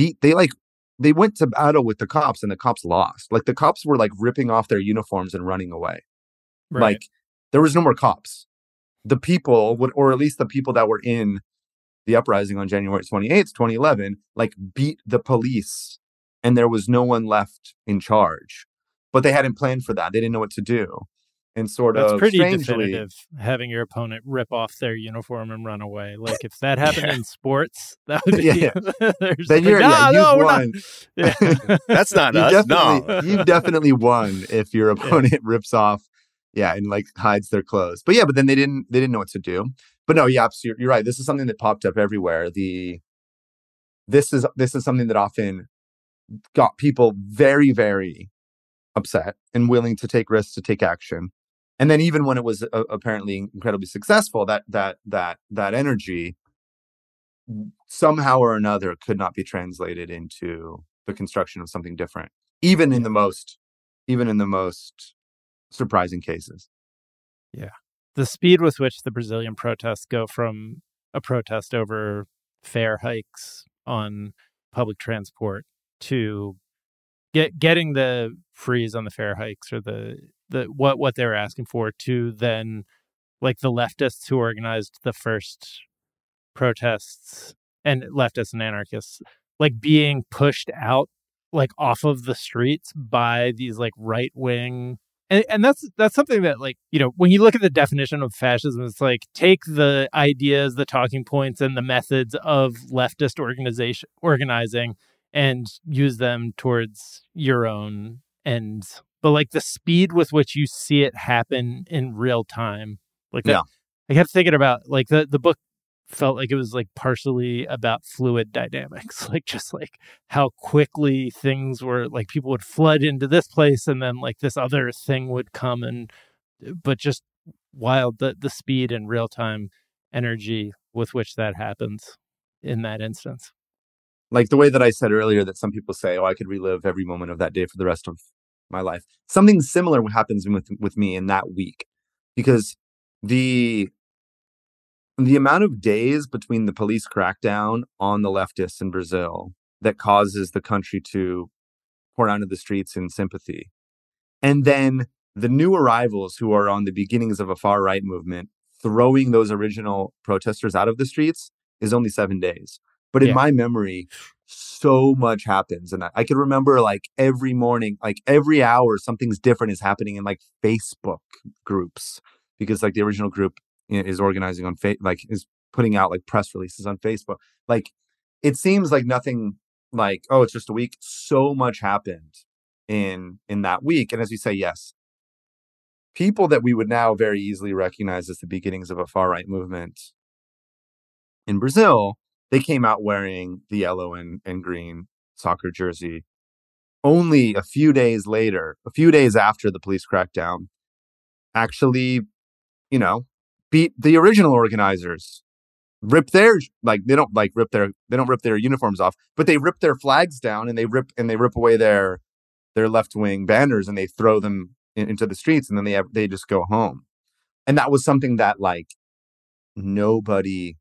went to battle with the cops and the cops lost. Like the cops were like ripping off their uniforms and running away. Right. Like there was no more cops. The people or at least the people that were in the uprising on January 28th, 2011, like beat the police, and there was no one left in charge. But they hadn't planned for that. They didn't know what to do. And That's pretty strangely, definitive, having your opponent rip off their uniform and run away. Like if that happened in sports, that would be you've won. That's not us. No, you definitely won if your opponent rips off, and like hides their clothes. But then they didn't know what to do. But no, you're right. This is something that popped up everywhere. This is something that often got people very, very upset and willing to take risks, to take action. And then even when it was apparently incredibly successful, that energy somehow or another could not be translated into the construction of something different, even in the most surprising cases. Yeah. The speed with which the Brazilian protests go from a protest over fare hikes on public transport to getting the freeze on the fare hikes or the what they were asking for, to then like the leftists who organized the first protests, and leftists and anarchists like being pushed out like off of the streets by these like right wing. And that's something that, like, you know, when you look at the definition of fascism, it's like take the ideas, the talking points, and the methods of leftist organizing and use them towards your own ends. But like the speed with which you see it happen in real time, like that, Yeah. I kept thinking about like the book felt like it was like partially about fluid dynamics, like just like how quickly things were, like people would flood into this place and then like this other thing would come, and but just wild the speed and real time energy with which that happens in that instance. Like the way that I said earlier that some people say, oh, I could relive every moment of that day for the rest of my life. Something similar happens with me in that week, because the amount of days between the police crackdown on the leftists in Brazil that causes the country to pour out into the streets in sympathy, and then the new arrivals who are on the beginnings of a far-right movement throwing those original protesters out of the streets is only 7 days. But in my memory, so much happens. And I can remember like every morning, like every hour, something's different is happening in like Facebook groups, because like the original group is organizing on is putting out like press releases on Facebook. Like it seems like nothing, like, oh, it's just a week. So much happened in that week. And as you say, yes, people that we would now very easily recognize as the beginnings of a far-right movement in Brazil, they came out wearing the yellow and green soccer jersey only a few days after the police crackdown, actually, you know, beat the original organizers, rip their, like, they don't rip their uniforms off, but they rip their flags down and they rip away their left-wing banners and they throw them into the streets, and then they just go home. And that was something that like nobody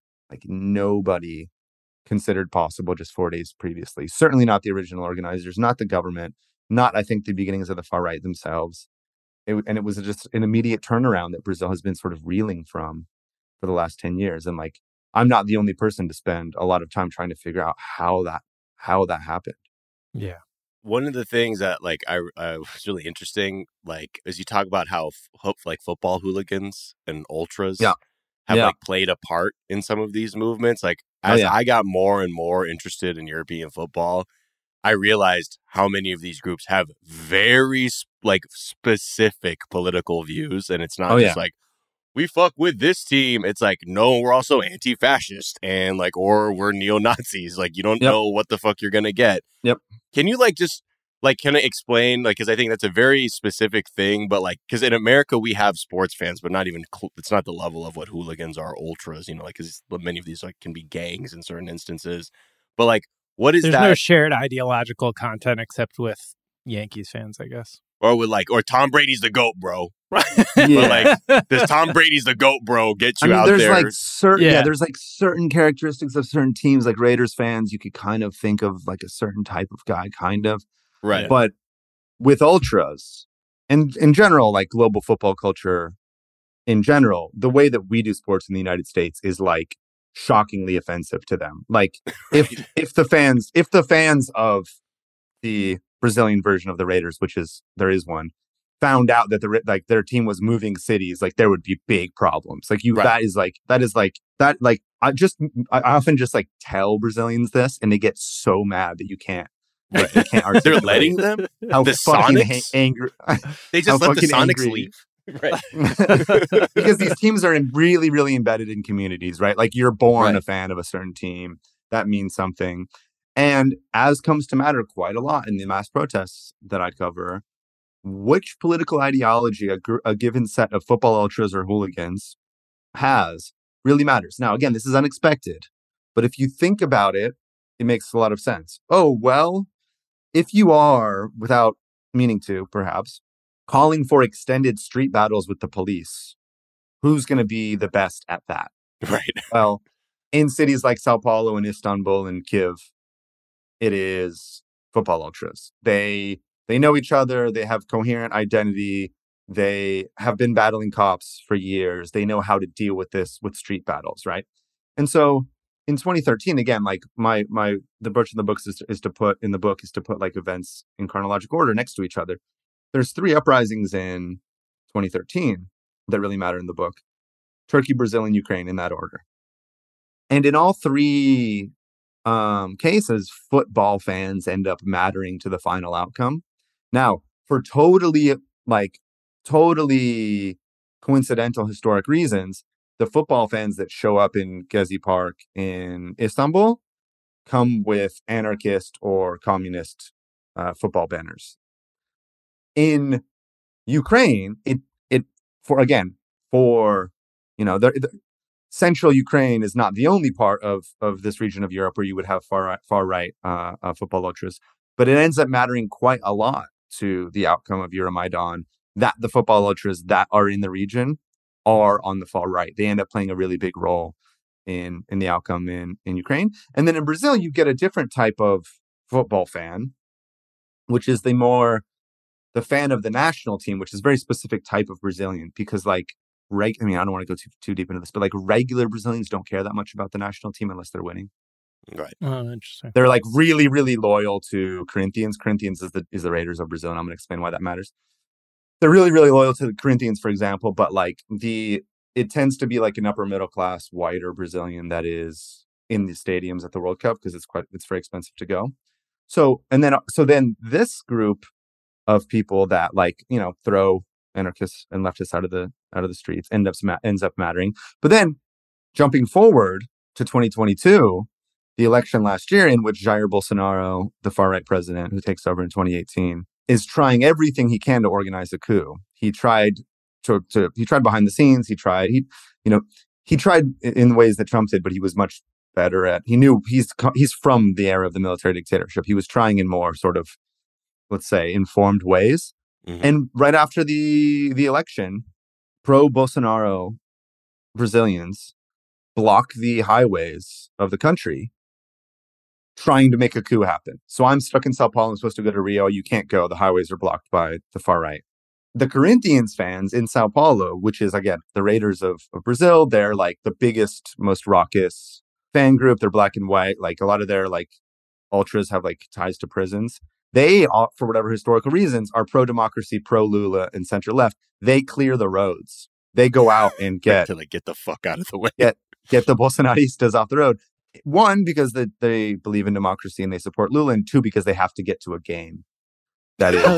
considered possible just 4 days previously. Certainly not the original organizers, not the government, not, I think, the beginnings of the far right themselves. And it was just an immediate turnaround that Brazil has been sort of reeling from for the last 10 years. And like, I'm not the only person to spend a lot of time trying to figure out how that happened. Yeah. One of the things that like I was really interesting, like, as you talk about how like football hooligans and ultras have like played a part in some of these movements. Like as I got more and more interested in European football, I realized how many of these groups have very like specific political views, and it's not just like we fuck with this team. It's like, no, we're also anti-fascist and like, or we're neo-Nazis. Like, you don't know what the fuck you're gonna get. Yep. Can you like just like, can I explain, like, because I think that's a very specific thing, but like, because in America we have sports fans, but not even it's not the level of what hooligans are, ultras, you know, like, because many of these like can be gangs in certain instances. But like, what is There's that? no shared ideological content except with Yankees fans, I guess. Or with like, or Tom Brady's the GOAT, bro. Right. But like, this Tom Brady's the GOAT, bro, get you out there's there. Like there's like certain characteristics of certain teams, like Raiders fans, you could kind of think of like a certain type of guy, kind of. Right. But with ultras and in general, like global football culture in general, the way that we do sports in the United States is like shockingly offensive to them. Like if the fans of the Brazilian version of the Raiders, there is one, found out that their team was moving cities, like there would be big problems. Like I often just like tell Brazilians this, and they get so mad that you can't. Right. They can't. They're letting them. How the fucking Sonics angry. They just let the Sonics leave. Right. Because these teams are really, really embedded in communities, right? Like you're born a fan of a certain team. That means something. And as comes to matter quite a lot in the mass protests that I cover, which political ideology a given set of football ultras or hooligans has really matters. Now, again, this is unexpected. But if you think about it, it makes a lot of sense. Oh, well, if you are, without meaning to, perhaps, calling for extended street battles with the police, who's going to be the best at that? Right. Well, in cities like Sao Paulo and Istanbul and Kiev, it is football ultras. They know each other. They have coherent identity. They have been battling cops for years. They know how to deal with this with street battles, right? And so in 2013, again, like the approach in the books is to put like events in chronological order next to each other. There's 3 uprisings in 2013 that really matter in the book: Turkey, Brazil, and Ukraine, in that order. And in all 3 cases, football fans end up mattering to the final outcome. Now, for totally coincidental historic reasons, the football fans that show up in Gezi Park in Istanbul come with anarchist or communist football banners. In Ukraine, central Ukraine is not the only part of this region of Europe where you would have far right football ultras, but it ends up mattering quite a lot to the outcome of Euromaidan that the football ultras that are in the region are on the far right. They end up playing a really big role in the outcome in Ukraine. And then in Brazil, you get a different type of football fan, which is the fan of the national team, which is a very specific type of Brazilian, because I don't want to go too deep into this, but like regular Brazilians don't care that much about the national team unless they're winning. Right. Oh, interesting. They're like really, really loyal to Corinthians. Corinthians is the Raiders of Brazil, and I'm going to explain why that matters. They're really, really loyal to the Corinthians, for example, but it tends to be like an upper middle class, whiter Brazilian that is in the stadiums at the World Cup because it's very expensive to go. So then this group of people that throw anarchists and leftists out of the streets ends up mattering. But then jumping forward to 2022, the election last year in which Jair Bolsonaro, the far right president who takes over in 2018, is trying everything he can to organize a coup. He tried behind the scenes. He tried in ways that Trump did, but he was much better at. He knew he's from the era of the military dictatorship. He was trying in more sort of, let's say, informed ways. Mm-hmm. And right after the election, pro-Bolsonaro Brazilians block the highways of the country, trying to make a coup happen. So I'm stuck in Sao Paulo. I'm supposed to go to Rio. You can't go. The highways are blocked by the far right. The Corinthians fans in Sao Paulo, which is, again, the Raiders of Brazil, they're like the biggest, most raucous fan group. They're black and white. Like a lot of their ultras have ties to prisons. They, for whatever historical reasons, are pro-democracy, pro-Lula, and center-left. They clear the roads. They go out and get the fuck out of the way. Get the Bolsonaristas off the road. 1, because they believe in democracy and they support Lula, and 2, because they have to get to a game that is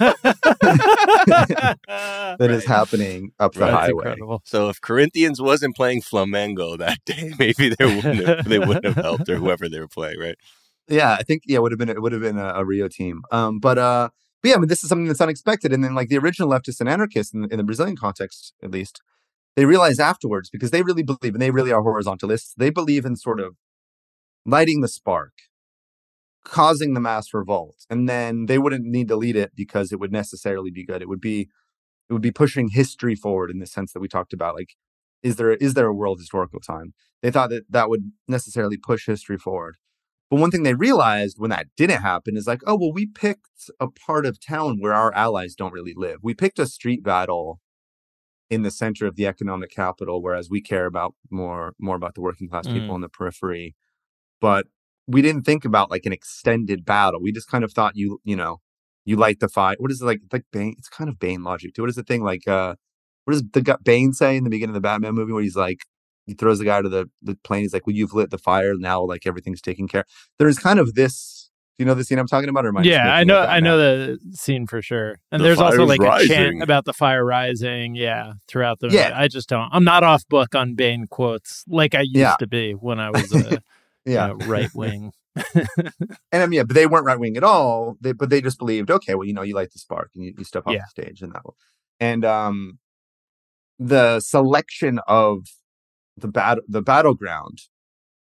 is happening up the highway. Incredible. So if Corinthians wasn't playing Flamengo that day, maybe they wouldn't have helped, or whoever they were playing, right? Yeah, I think it would have been a Rio team. But yeah, I mean, this is something that's unexpected. And then the original leftists and anarchists in the Brazilian context, at least, they realize afterwards, because they really believe, and they really are horizontalists, they believe in sort of lighting the spark, causing the mass revolt, and then they wouldn't need to lead it because it would necessarily be good. It would be pushing history forward in the sense that we talked about. Like, is there a world historical time? They thought that would necessarily push history forward. But one thing they realized when that didn't happen is we picked a part of town where our allies don't really live. We picked a street battle in the center of the economic capital, whereas we care about more about the working class people in the periphery. But we didn't think about an extended battle. We just kind of thought you light the fire. What is it like Bane? It's kind of Bane logic too. What is the thing what does Bane say in the beginning of the Batman movie where he's he throws the guy to the plane. He's like, well, you've lit the fire. Now, everything's taken care. There's kind of this, do you know the scene I'm talking about? Or am I I know the scene for sure. And there's also a chant about the fire rising. Yeah. Throughout the movie. I just don't, I'm not off book on Bane quotes like I used to be when I was right wing. And but they weren't right wing at all. But they just believed, okay, well, you light the spark and you step off the stage and that will. And the selection of the battleground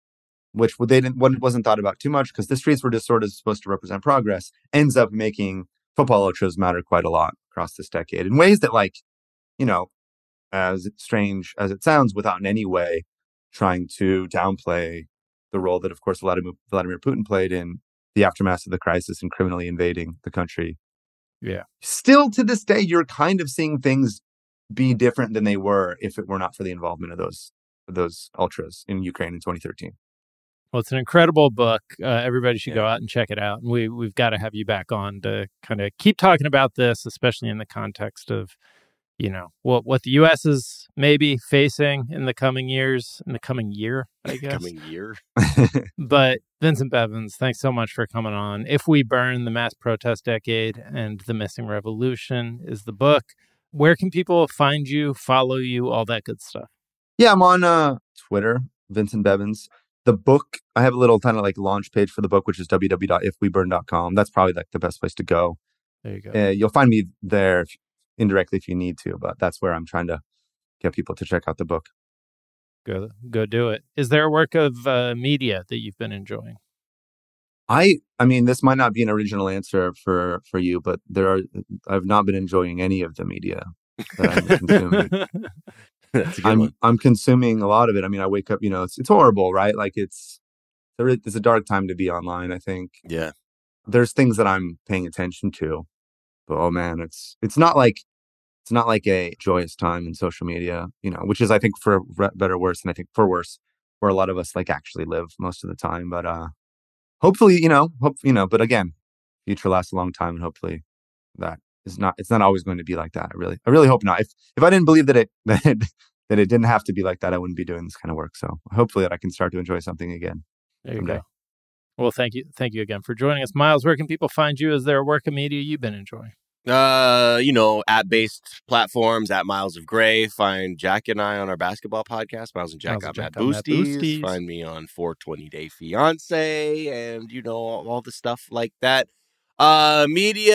which wasn't thought about too much because the streets were just sort of supposed to represent progress, ends up making football ultras matter quite a lot across this decade in ways that, like, you know, as strange as it sounds, without in any way trying to downplay the role that, of course, Vladimir Putin played in the aftermath of the crisis and criminally invading the country. Yeah. Still to this day, you're kind of seeing things be different than they were if it were not for the involvement of those ultras in Ukraine in 2013. Well, it's an incredible book. Everybody should go out and check it out. And we've got to have you back on to kind of keep talking about this, especially in the context of, you know, what the U.S. is maybe facing in the coming year, I guess. Coming year. But Vincent Bevins, thanks so much for coming on. If We Burn, The Mass Protest Decade and the Missing Revolution is the book. Where can people find you, follow you, all that good stuff? Yeah, I'm on Twitter, Vincent Bevins. The book, I have a little kind of like launch page for the book, which is www.ifweburn.com. That's probably like the best place to go. There you go. You'll find me there indirectly if you need to, but that's where I'm trying to get people to check out the book. Go do it. Is there a work of media that you've been enjoying? I mean, this might not be an original answer for you, but I've not been enjoying any of the media that I'm consuming. That's a good one. I'm consuming a lot of it. I mean, I wake up, you know, it's horrible, right? Like it's a dark time to be online, I think. Yeah. There's things that I'm paying attention to, but oh man, it's not like a joyous time in social media, you know, which is, I think, for better or worse, and I think for worse, where a lot of us like actually live most of the time. But hopefully, but again, future lasts a long time, and hopefully it's not always going to be like that. I really hope not. If I didn't believe that it didn't have to be like that, I wouldn't be doing this kind of work. So hopefully that I can start to enjoy something again. There you someday. go. Well, thank you again for joining us. Miles, where can people find you? Is there a work of media you've been enjoying? App-based platforms at Miles of Gray. Find Jack and I on our basketball podcast, Miles and Jack got Matt Boosties. Find me on 420 Day Fiance, and all the stuff like that. Media.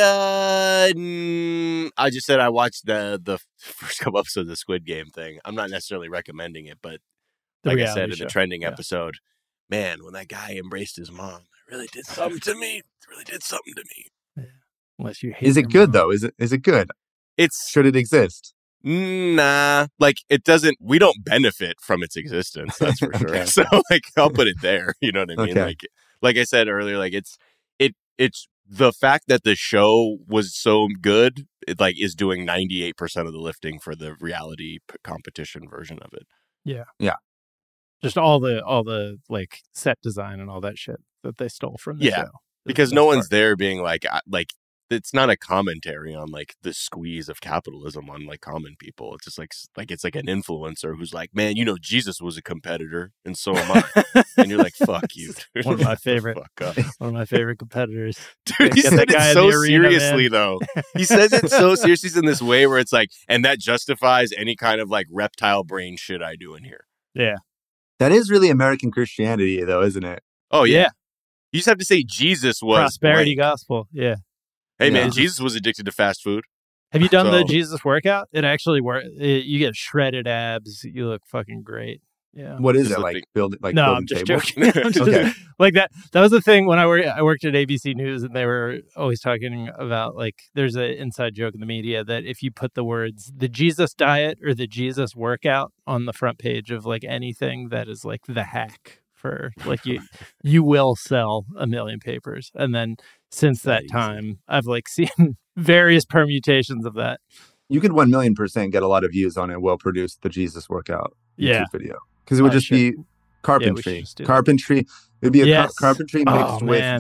I just said I watched the first couple episodes of the Squid Game thing. I'm not necessarily recommending it, but like I said in the trending episode, man, when that guy embraced his mom, it really did something to me. Yeah. Unless you hate. Is it good though? Is it good? Should it exist? Nah, like it doesn't. We don't benefit from its existence. That's for sure. Okay. So I'll put it there. You know what I mean? Okay. Like I said earlier, it's the fact that the show was so good. It is doing 98% of the lifting for the reality competition version of it. Yeah. Just all the set design and all that shit that they stole from the show. Because no one's there being like it's not a commentary on the squeeze of capitalism on common people. It's just it's like an influencer who's like, man, Jesus was a competitor and so am I. And you're like, fuck you. Dude. One of my favorite competitors. Dude, he said it so seriously though. He says it so seriously in this way where it's and that justifies any kind of reptile brain shit I do in here. Yeah. That is really American Christianity though, isn't it? Oh yeah. You just have to say Jesus was prosperity gospel. Yeah. Hey, man, Jesus was addicted to fast food. Have you done the Jesus workout? It actually works. You get shredded abs. You look fucking great. Yeah. What is it building? No, I'm just joking. Okay. That was the thing when I worked at ABC News, and they were always talking about there's an inside joke in the media that if you put the words the Jesus diet or the Jesus workout on the front page of anything that is the hack for you will sell 1 million papers. And then since that time, I've seen various permutations of that. You could 1,000,000% get a lot of views on a well-produced The Jesus Workout YouTube video. Because it would just be carpentry. Carpentry. It would be carpentry mixed with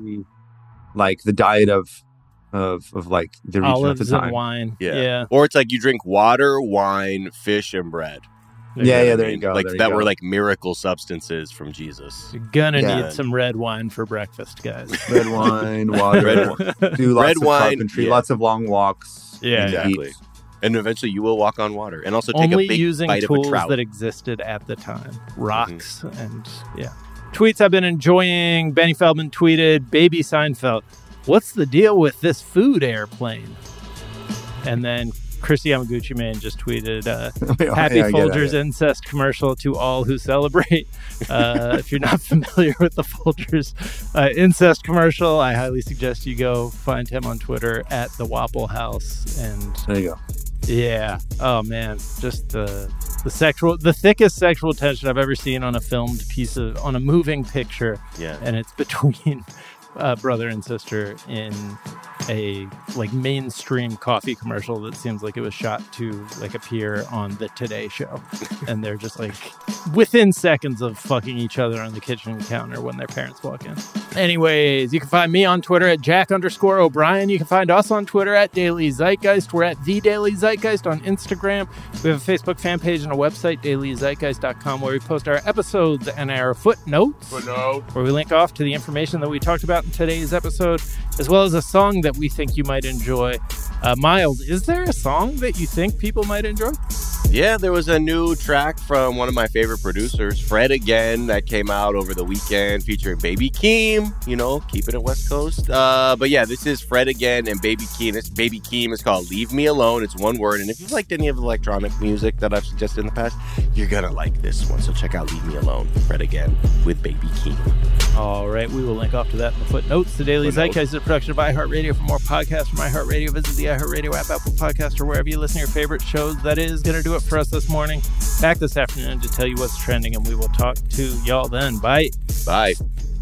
the diet of the region olives at the time. And wine. Yeah. Or it's you drink water, wine, fish, and bread. There you go. Were miracle substances from Jesus. You're gonna need some red wine for breakfast, guys. Red wine, water. Do lots of carpentry, lots of long walks. Yeah, exactly. And eventually you will walk on water. And also take only a big using bite tools of a trout. that existed at the time. Rocks and Tweets I've been enjoying. Benny Feldman tweeted, Baby Seinfeld, what's the deal with this food airplane? And then Chris Yamaguchi Man just tweeted, happy Folgers incest commercial to all who celebrate. If you're not familiar with the Folgers incest commercial, I highly suggest you go find him on Twitter at the Wapple House. And there you go. Yeah. Oh man, just the thickest sexual tension I've ever seen on a moving picture. Yeah. And it's between brother and sister in a like mainstream coffee commercial that seems like it was shot to like appear on the Today Show. And they're just like within seconds of fucking each other on the kitchen counter when their parents walk in. Anyways, you can find me on Twitter at Jack_O'Brien. You can find us on Twitter at Daily Zeitgeist. We're at The Daily Zeitgeist on Instagram. We have a Facebook fan page and a website, dailyzeitgeist.com, where we post our episodes and our footnotes, where we link off to the information that we talked about in today's episode, as well as a song that we think you might enjoy. Miles, is there a song that you think people might enjoy? Yeah, there was a new track from one of my favorite producers, Fred Again, that came out over the weekend featuring Baby Keem, keep it at West Coast. But yeah, this is Fred Again and Baby Keem. Baby Keem is called Leave Me Alone. It's one word. And if you've liked any of the electronic music that I've suggested in the past, you're going to like this one. So check out Leave Me Alone, Fred Again with Baby Keem. All right, we will link off to that in the footnotes. The Daily Zeitgeist is a production of iHeartRadio. For more podcasts from iHeartRadio, visit the iHeartRadio app, Apple Podcast, or wherever you listen to your favorite shows. That is going to do it for us this morning. Back this afternoon to tell you what's trending, and we will talk to y'all then. Bye. Bye.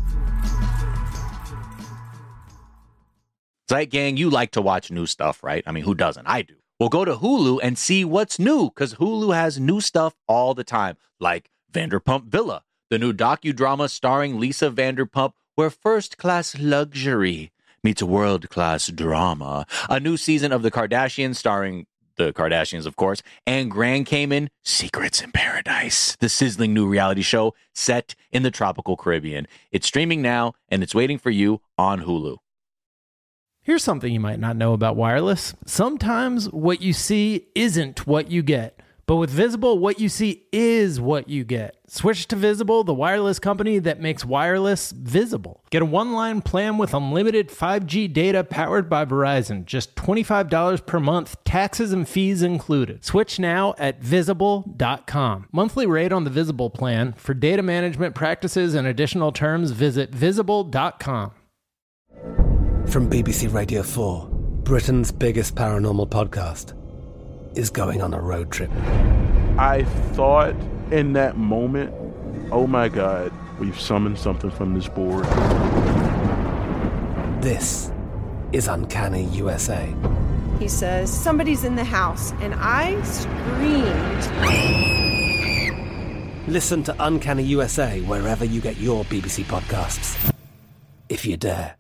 Zeit Gang, you like to watch new stuff, right? I mean, who doesn't? I do. Well, go to Hulu and see what's new, because Hulu has new stuff all the time, like Vanderpump Villa, the new docudrama starring Lisa Vanderpump, where first-class luxury meets world-class drama. A new season of The Kardashians starring the Kardashians, of course, and Grand Cayman, Secrets in Paradise, the sizzling new reality show set in the tropical Caribbean. It's streaming now, and it's waiting for you on Hulu. Here's something you might not know about wireless. Sometimes what you see isn't what you get. But with Visible, what you see is what you get. Switch to Visible, the wireless company that makes wireless visible. Get a one-line plan with unlimited 5G data powered by Verizon. Just $25 per month, taxes and fees included. Switch now at Visible.com. Monthly rate on the Visible plan. For data management practices and additional terms, visit Visible.com. From BBC Radio 4, Britain's biggest paranormal podcast is going on a road trip. I thought in that moment, oh my God, we've summoned something from this board. This is Uncanny USA. He says, somebody's in the house, and I screamed. Listen to Uncanny USA wherever you get your BBC podcasts, if you dare.